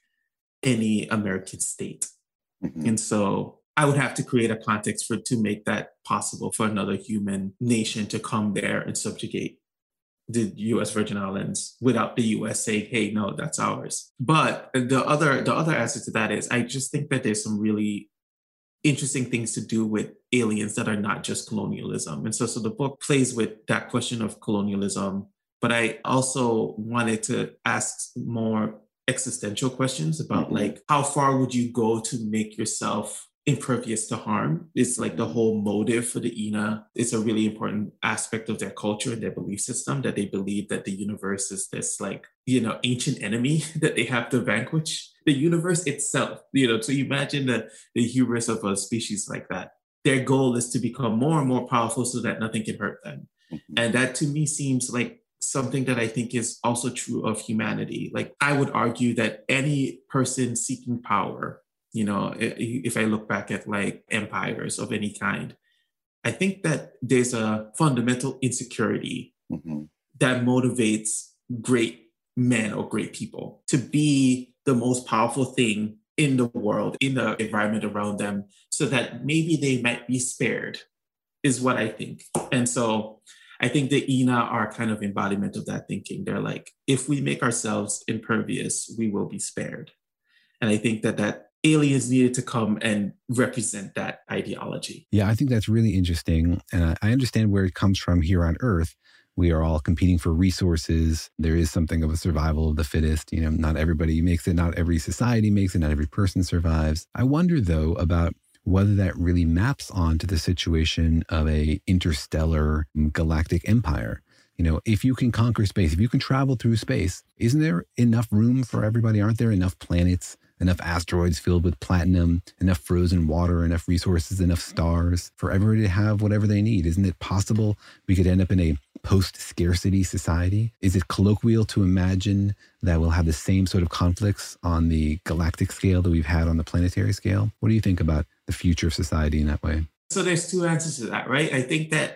any American state. Mm-hmm. And so I would have to create a context for to make that possible for another human nation to come there and subjugate the U S Virgin Islands without the U S saying, hey, no, that's ours. But the other the other aspect to that is I just think that there's some really interesting things to do with aliens that are not just colonialism. And so, so the book plays with that question of colonialism, but I also wanted to ask more existential questions about mm-hmm. like, how far would you go to make yourself impervious to harm? It's like the whole motive for the I N A. It's a really important aspect of their culture and their belief system, that they believe that the universe is this like, you know, ancient enemy that they have to vanquish. The universe itself, you know, so you imagine the, the hubris of a species like that. Their goal is to become more and more powerful so that nothing can hurt them. Mm-hmm. And that to me seems like something that I think is also true of humanity. Like I would argue that any person seeking power, you know, if I look back at like empires of any kind, I think that there's a fundamental insecurity mm-hmm. that motivates great men or great people to be the most powerful thing in the world, in the environment around them, so that maybe they might be spared, is what I think. And so I think the I N A are kind of embodiment of that thinking. They're like, if we make ourselves impervious, we will be spared. And I think that that aliens needed to come and represent that ideology. Yeah, I think that's really interesting. And I understand where it comes from here on Earth. We are all competing for resources. There is something of a survival of the fittest. You know, not everybody makes it. Not every society makes it. Not every person survives. I wonder, though, about whether that really maps onto the situation of a interstellar galactic empire. You know, if you can conquer space, if you can travel through space, isn't there enough room for everybody? Aren't there enough planets, enough asteroids filled with platinum, enough frozen water, enough resources, enough stars for everybody to have whatever they need? Isn't it possible we could end up in a post-scarcity society? Is it colloquial to imagine that we'll have the same sort of conflicts on the galactic scale that we've had on the planetary scale? What do you think about the future of society in that way? So there's two answers to that, right? I think that,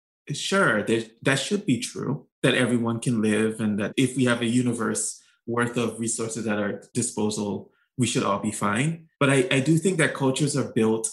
sure, that should be true, that everyone can live, and that if we have a universe worth of resources at our disposal, we should all be fine. But I, I do think that cultures are built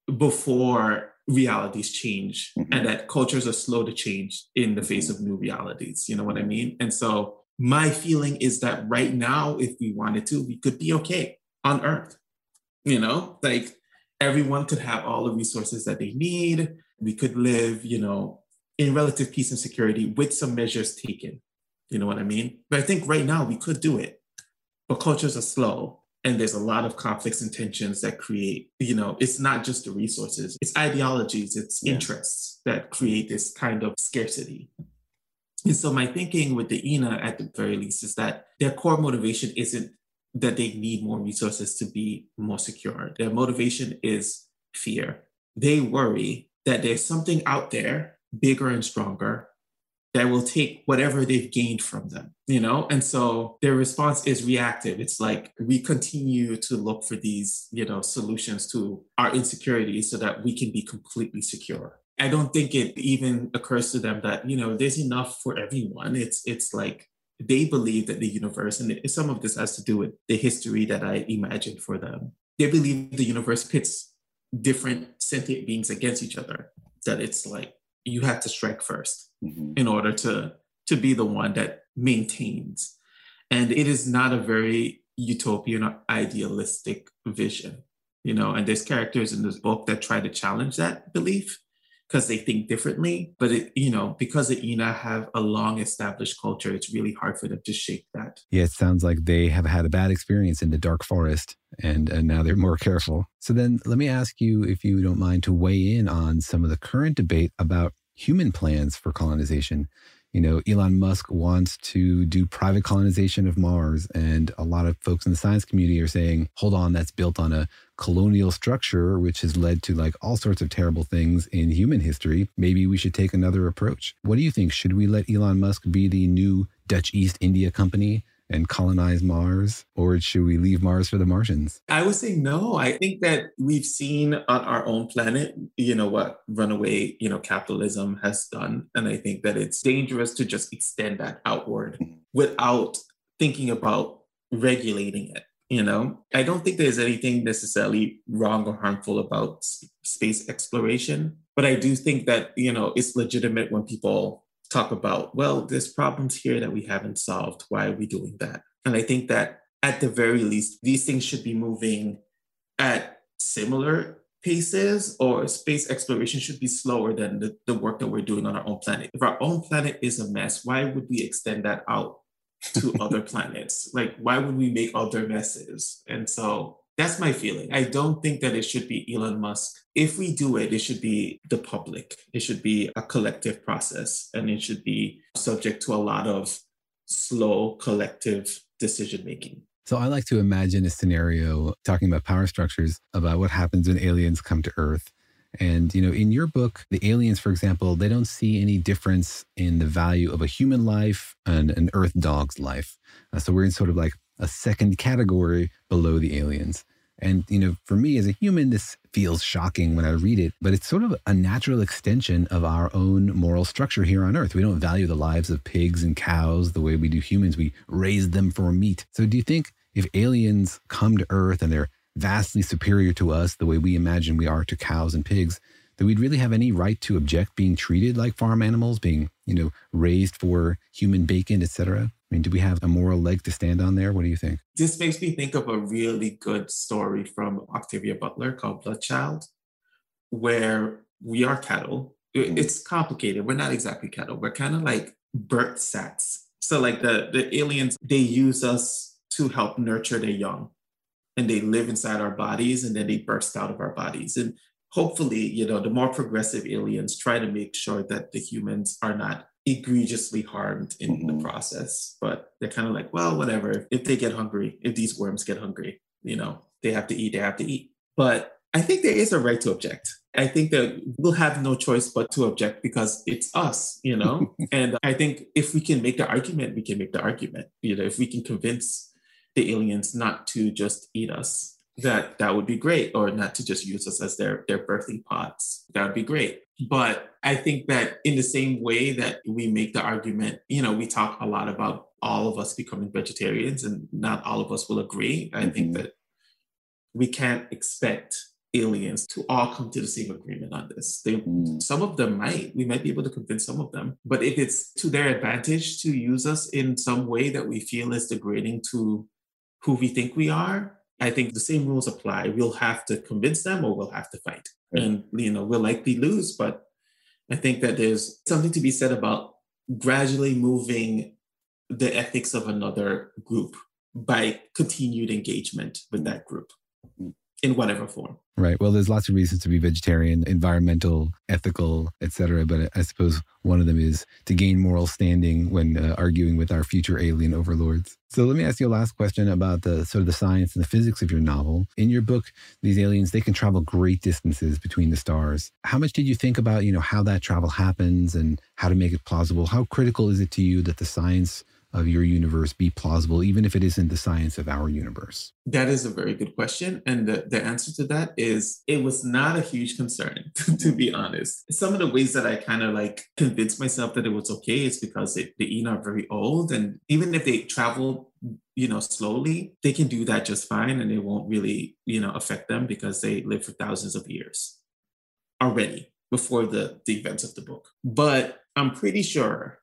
before realities change, mm-hmm. and that cultures are slow to change in the face of new realities. You know what I mean? And so my feeling is that right now, if we wanted to, we could be okay on Earth. You know, like everyone could have all the resources that they need. We could live, you know, in relative peace and security with some measures taken. You know what I mean? But I think right now we could do it. But cultures are slow. And there's a lot of conflicts and tensions that create, you know, it's not just the resources, it's ideologies, it's yeah. interests that create this kind of scarcity. And so my thinking with the I N A at the very least is that their core motivation isn't that they need more resources to be more secure. Their motivation is fear. They worry that there's something out there bigger and stronger that will take whatever they've gained from them, you know? And so their response is reactive. It's like we continue to look for these, you know, solutions to our insecurities so that we can be completely secure. I don't think it even occurs to them that, you know, there's enough for everyone. It's it's like they believe that the universe, and some of this has to do with the history that I imagined for them. They believe the universe pits different sentient beings against each other, that it's like you have to strike first mm-hmm. in order to, to be the one that maintains. And it is not a very utopian or idealistic vision, you know, and there's characters in this book that try to challenge that belief. because they think differently. But, it, you know, because the Ina have a long established culture, it's really hard for them to shake that. Yeah, it sounds like they have had a bad experience in the dark forest and, and now they're more careful. So then let me ask you, if you don't mind, to weigh in on some of the current debate about human plans for colonization. You know, Elon Musk wants to do private colonization of Mars, and a lot of folks in the science community are saying, hold on, that's built on a colonial structure, which has led to like all sorts of terrible things in human history. Maybe we should take another approach. What do you think? Should we let Elon Musk be the new Dutch East India Company and colonize Mars, or should we leave Mars for the Martians? I would say no. I think that we've seen on our own planet, you know, what runaway, you know, capitalism has done. And I think that it's dangerous to just extend that outward without thinking about regulating it. You know, I don't think there's anything necessarily wrong or harmful about space exploration, but I do think that, you know, it's legitimate when people talk about, well, there's problems here that we haven't solved. Why are we doing that? And I think that at the very least, these things should be moving at similar paces, or space exploration should be slower than the, the work that we're doing on our own planet. If our own planet is a mess, why would we extend that out to other planets? Like, why would we make other messes? And so that's my feeling. I don't think that it should be Elon Musk. If we do it, it should be the public. It should be a collective process, and it should be subject to a lot of slow collective decision-making. So I like to imagine a scenario talking about power structures, about what happens when aliens come to Earth. And, you know, in your book, the aliens, for example, they don't see any difference in the value of a human life and an Earth dog's life. Uh, so we're in sort of like a second category below the aliens. And, you know, for me as a human, this feels shocking when I read it, but it's sort of a natural extension of our own moral structure here on Earth. We don't value the lives of pigs and cows the way we do humans. We raise them for meat. So do you think if aliens come to Earth and they're vastly superior to us the way we imagine we are to cows and pigs, that we'd really have any right to object being treated like farm animals, being, you know, raised for human bacon, et cetera? I mean, do we have a moral leg to stand on there? What do you think? This makes me think of a really good story from Octavia Butler called Bloodchild, where we are cattle. It's complicated. We're not exactly cattle. We're kind of like birth sacks. So like the, the aliens, they use us to help nurture their young, and they live inside our bodies, and then they burst out of our bodies. And hopefully, you know, the more progressive aliens try to make sure that the humans are not egregiously harmed in mm-hmm. the process, but they're kind of like, well, whatever. If they get hungry, if these worms get hungry, you know, they have to eat, they have to eat. But I think there is a right to object. I think that we'll have no choice but to object because it's us, you know? And I think if we can make the argument, we can make the argument. You know, if we can convince the aliens not to just eat us, that that would be great, or not to just use us as their, their birthing pods. That would be great. But I think that in the same way that we make the argument, you know, we talk a lot about all of us becoming vegetarians, and not all of us will agree. I mm-hmm. think that we can't expect aliens to all come to the same agreement on this. They, mm. Some of them might. We might be able to convince some of them. But if it's to their advantage to use us in some way that we feel is degrading to who we think we are, I think the same rules apply. We'll have to convince them, or we'll have to fight. Right. And, you know, we'll likely lose, but I think that there's something to be said about gradually moving the ethics of another group by continued engagement with that group in whatever form. Right. Well, there's lots of reasons to be vegetarian, environmental, ethical, et cetera. But I suppose one of them is to gain moral standing when uh, arguing with our future alien overlords. So let me ask you a last question about the sort of the science and the physics of your novel. In your book, these aliens, they can travel great distances between the stars. How much did you think about, you know, how that travel happens and how to make it plausible? How critical is it to you that the science of your universe be plausible, even if it isn't the science of our universe? That is a very good question. And the, the answer to that is it was not a huge concern, to be honest. Some of the ways that I kind of like convinced myself that it was okay is because it, the Ina are very old. And even if they travel, you know, slowly, they can do that just fine. And it won't really, you know, affect them because they live for thousands of years already before the, the events of the book. But I'm pretty sure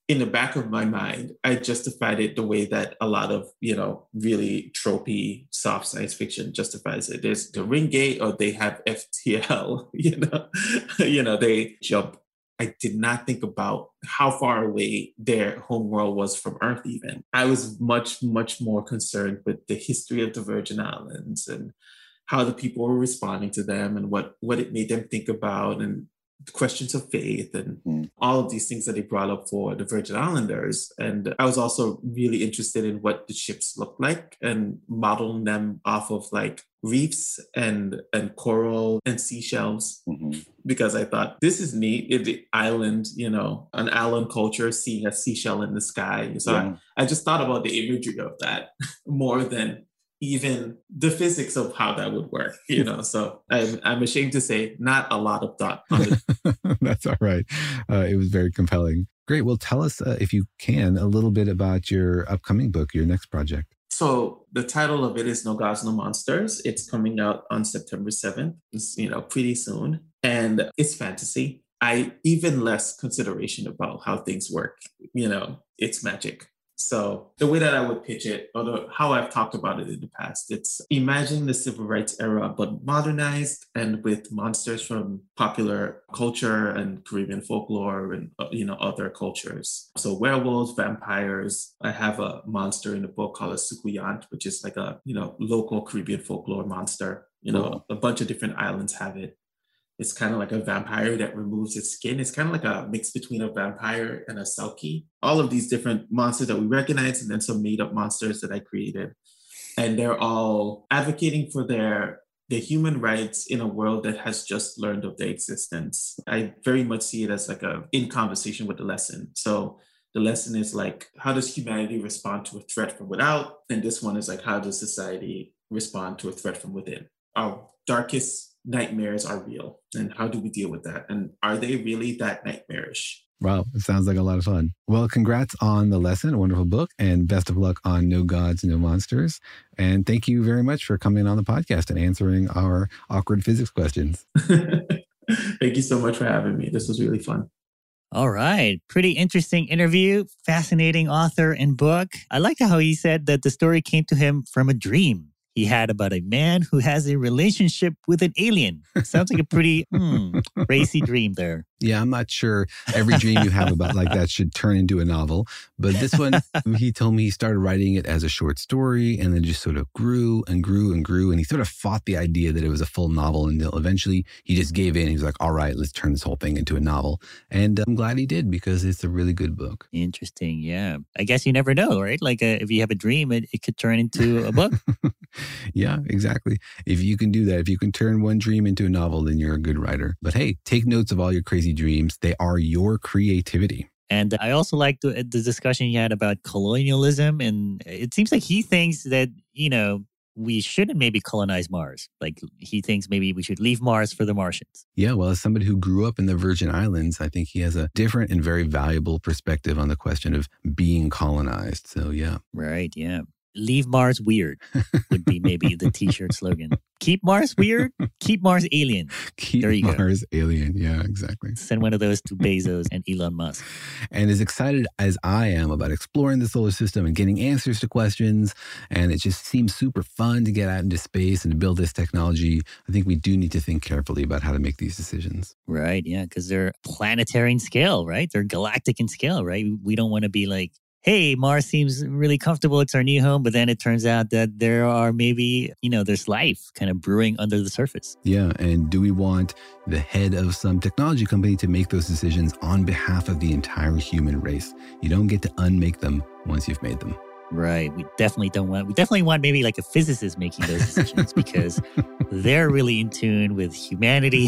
in the back of my mind, I justified it the way that a lot of, you know, really tropey soft science fiction justifies it. There's the ring gate, or they have F T L, you know, you know, they jump. I did not think about how far away their homeworld was from Earth even. I was much, much more concerned with the history of the Virgin Islands and how the people were responding to them and what, what it made them think about, and questions of faith and mm. all of these things that they brought up for the Virgin Islanders. And I was also really interested in what the ships looked like and modeling them off of like reefs and and coral and seashells, mm-hmm. because I thought this is neat. If the island, you know, an island culture, seeing a seashell in the sky. So yeah. I, I just thought about the imagery of that more than even the physics of how that would work, you know. So I'm, I'm ashamed to say not a lot of thought on it. That's all right. Uh, it was very compelling. Great. Well, tell us, uh, if you can, a little bit about your upcoming book, your next project. So the title of it is No Gods, No Monsters. It's coming out on September seventh. It's, you know, pretty soon. And it's fantasy. I even less consideration about how things work. You know, it's magic. So the way that I would pitch it, or the, how I've talked about it in the past, it's imagine the civil rights era, but modernized and with monsters from popular culture and Caribbean folklore and, you know, other cultures. So werewolves, vampires. I have a monster in the book called a Sukuyant, which is like a, you know, local Caribbean folklore monster. You know, cool. A bunch of different islands have it. It's kind of like a vampire that removes its skin. It's kind of like a mix between a vampire and a selkie. All of these different monsters that we recognize, and then some made-up monsters that I created. And they're all advocating for their, their human rights in a world that has just learned of their existence. I very much see it as like a in conversation with the lesson. So the lesson is like, how does humanity respond to a threat from without? And this one is like, how does society respond to a threat from within? Our darkest nightmares are real, and how do we deal with that, and are they really that nightmarish? Wow, it sounds like a lot of fun. Well, congrats on the lesson, a wonderful book, and best of luck on No Gods, No Monsters. And thank you very much for coming on the podcast and answering our awkward physics questions. Thank you so much for having me. This was really fun. All right. Pretty interesting interview. Fascinating author and book. I liked how he said that the story came to him from a dream he had about a man who has a relationship with an alien. Sounds like a pretty hmm, racy dream there. Yeah, I'm not sure every dream you have about like that should turn into a novel. But this one, he told me he started writing it as a short story and then just sort of grew and grew and grew. And he sort of fought the idea that it was a full novel until eventually he just gave in. He was like, all right, let's turn this whole thing into a novel. And I'm glad he did, because it's a really good book. Interesting. Yeah. I guess you never know, right? Like uh, if you have a dream, it, it could turn into a book. Yeah, exactly. If you can do that, if you can turn one dream into a novel, then you're a good writer. But hey, take notes of all your crazy dreams. They are your creativity. And I also like the, the discussion you had about colonialism. And it seems like he thinks that, you know, we shouldn't maybe colonize Mars. Like he thinks maybe we should leave Mars for the Martians. Yeah, well, as somebody who grew up in the Virgin Islands, I think he has a different and very valuable perspective on the question of being colonized. So yeah. Right, yeah. Leave Mars weird would be maybe the t-shirt slogan. Keep Mars weird, keep Mars alien. Keep there you Mars go. alien. Yeah, exactly. Send one of those to Bezos and Elon Musk. And as excited as I am about exploring the solar system and getting answers to questions, and it just seems super fun to get out into space and to build this technology, I think we do need to think carefully about how to make these decisions. Right, yeah, because they're planetary in scale, right? They're galactic in scale, right? We don't want to be like, hey, Mars seems really comfortable. It's our new home. But then it turns out that there are maybe, you know, there's life kind of brewing under the surface. Yeah. And do we want the head of some technology company to make those decisions on behalf of the entire human race? You don't get to unmake them once you've made them. Right. We definitely don't want, we definitely want maybe like a physicist making those decisions because they're really in tune with humanity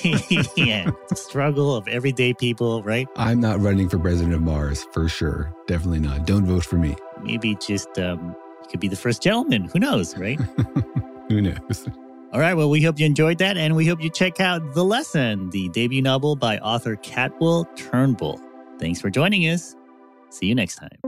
and the struggle of everyday people, right? I'm not running for president of Mars for sure. Definitely not. Don't vote for me. Maybe just, um, you could be the first gentleman. Who knows, right? Who knows? All right. Well, we hope you enjoyed that. And we hope you check out The Lesson, the debut novel by author Catwill Turnbull. Thanks for joining us. See you next time.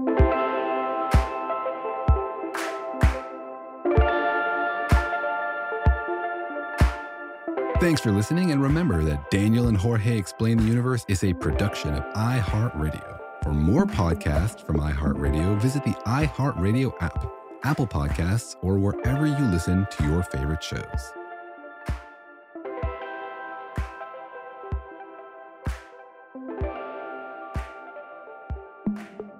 Thanks for listening, and remember that Daniel and Jorge Explain the Universe is a production of iHeartRadio. For more podcasts from iHeartRadio, visit the iHeartRadio app, Apple Podcasts, or wherever you listen to your favorite shows. Thank you.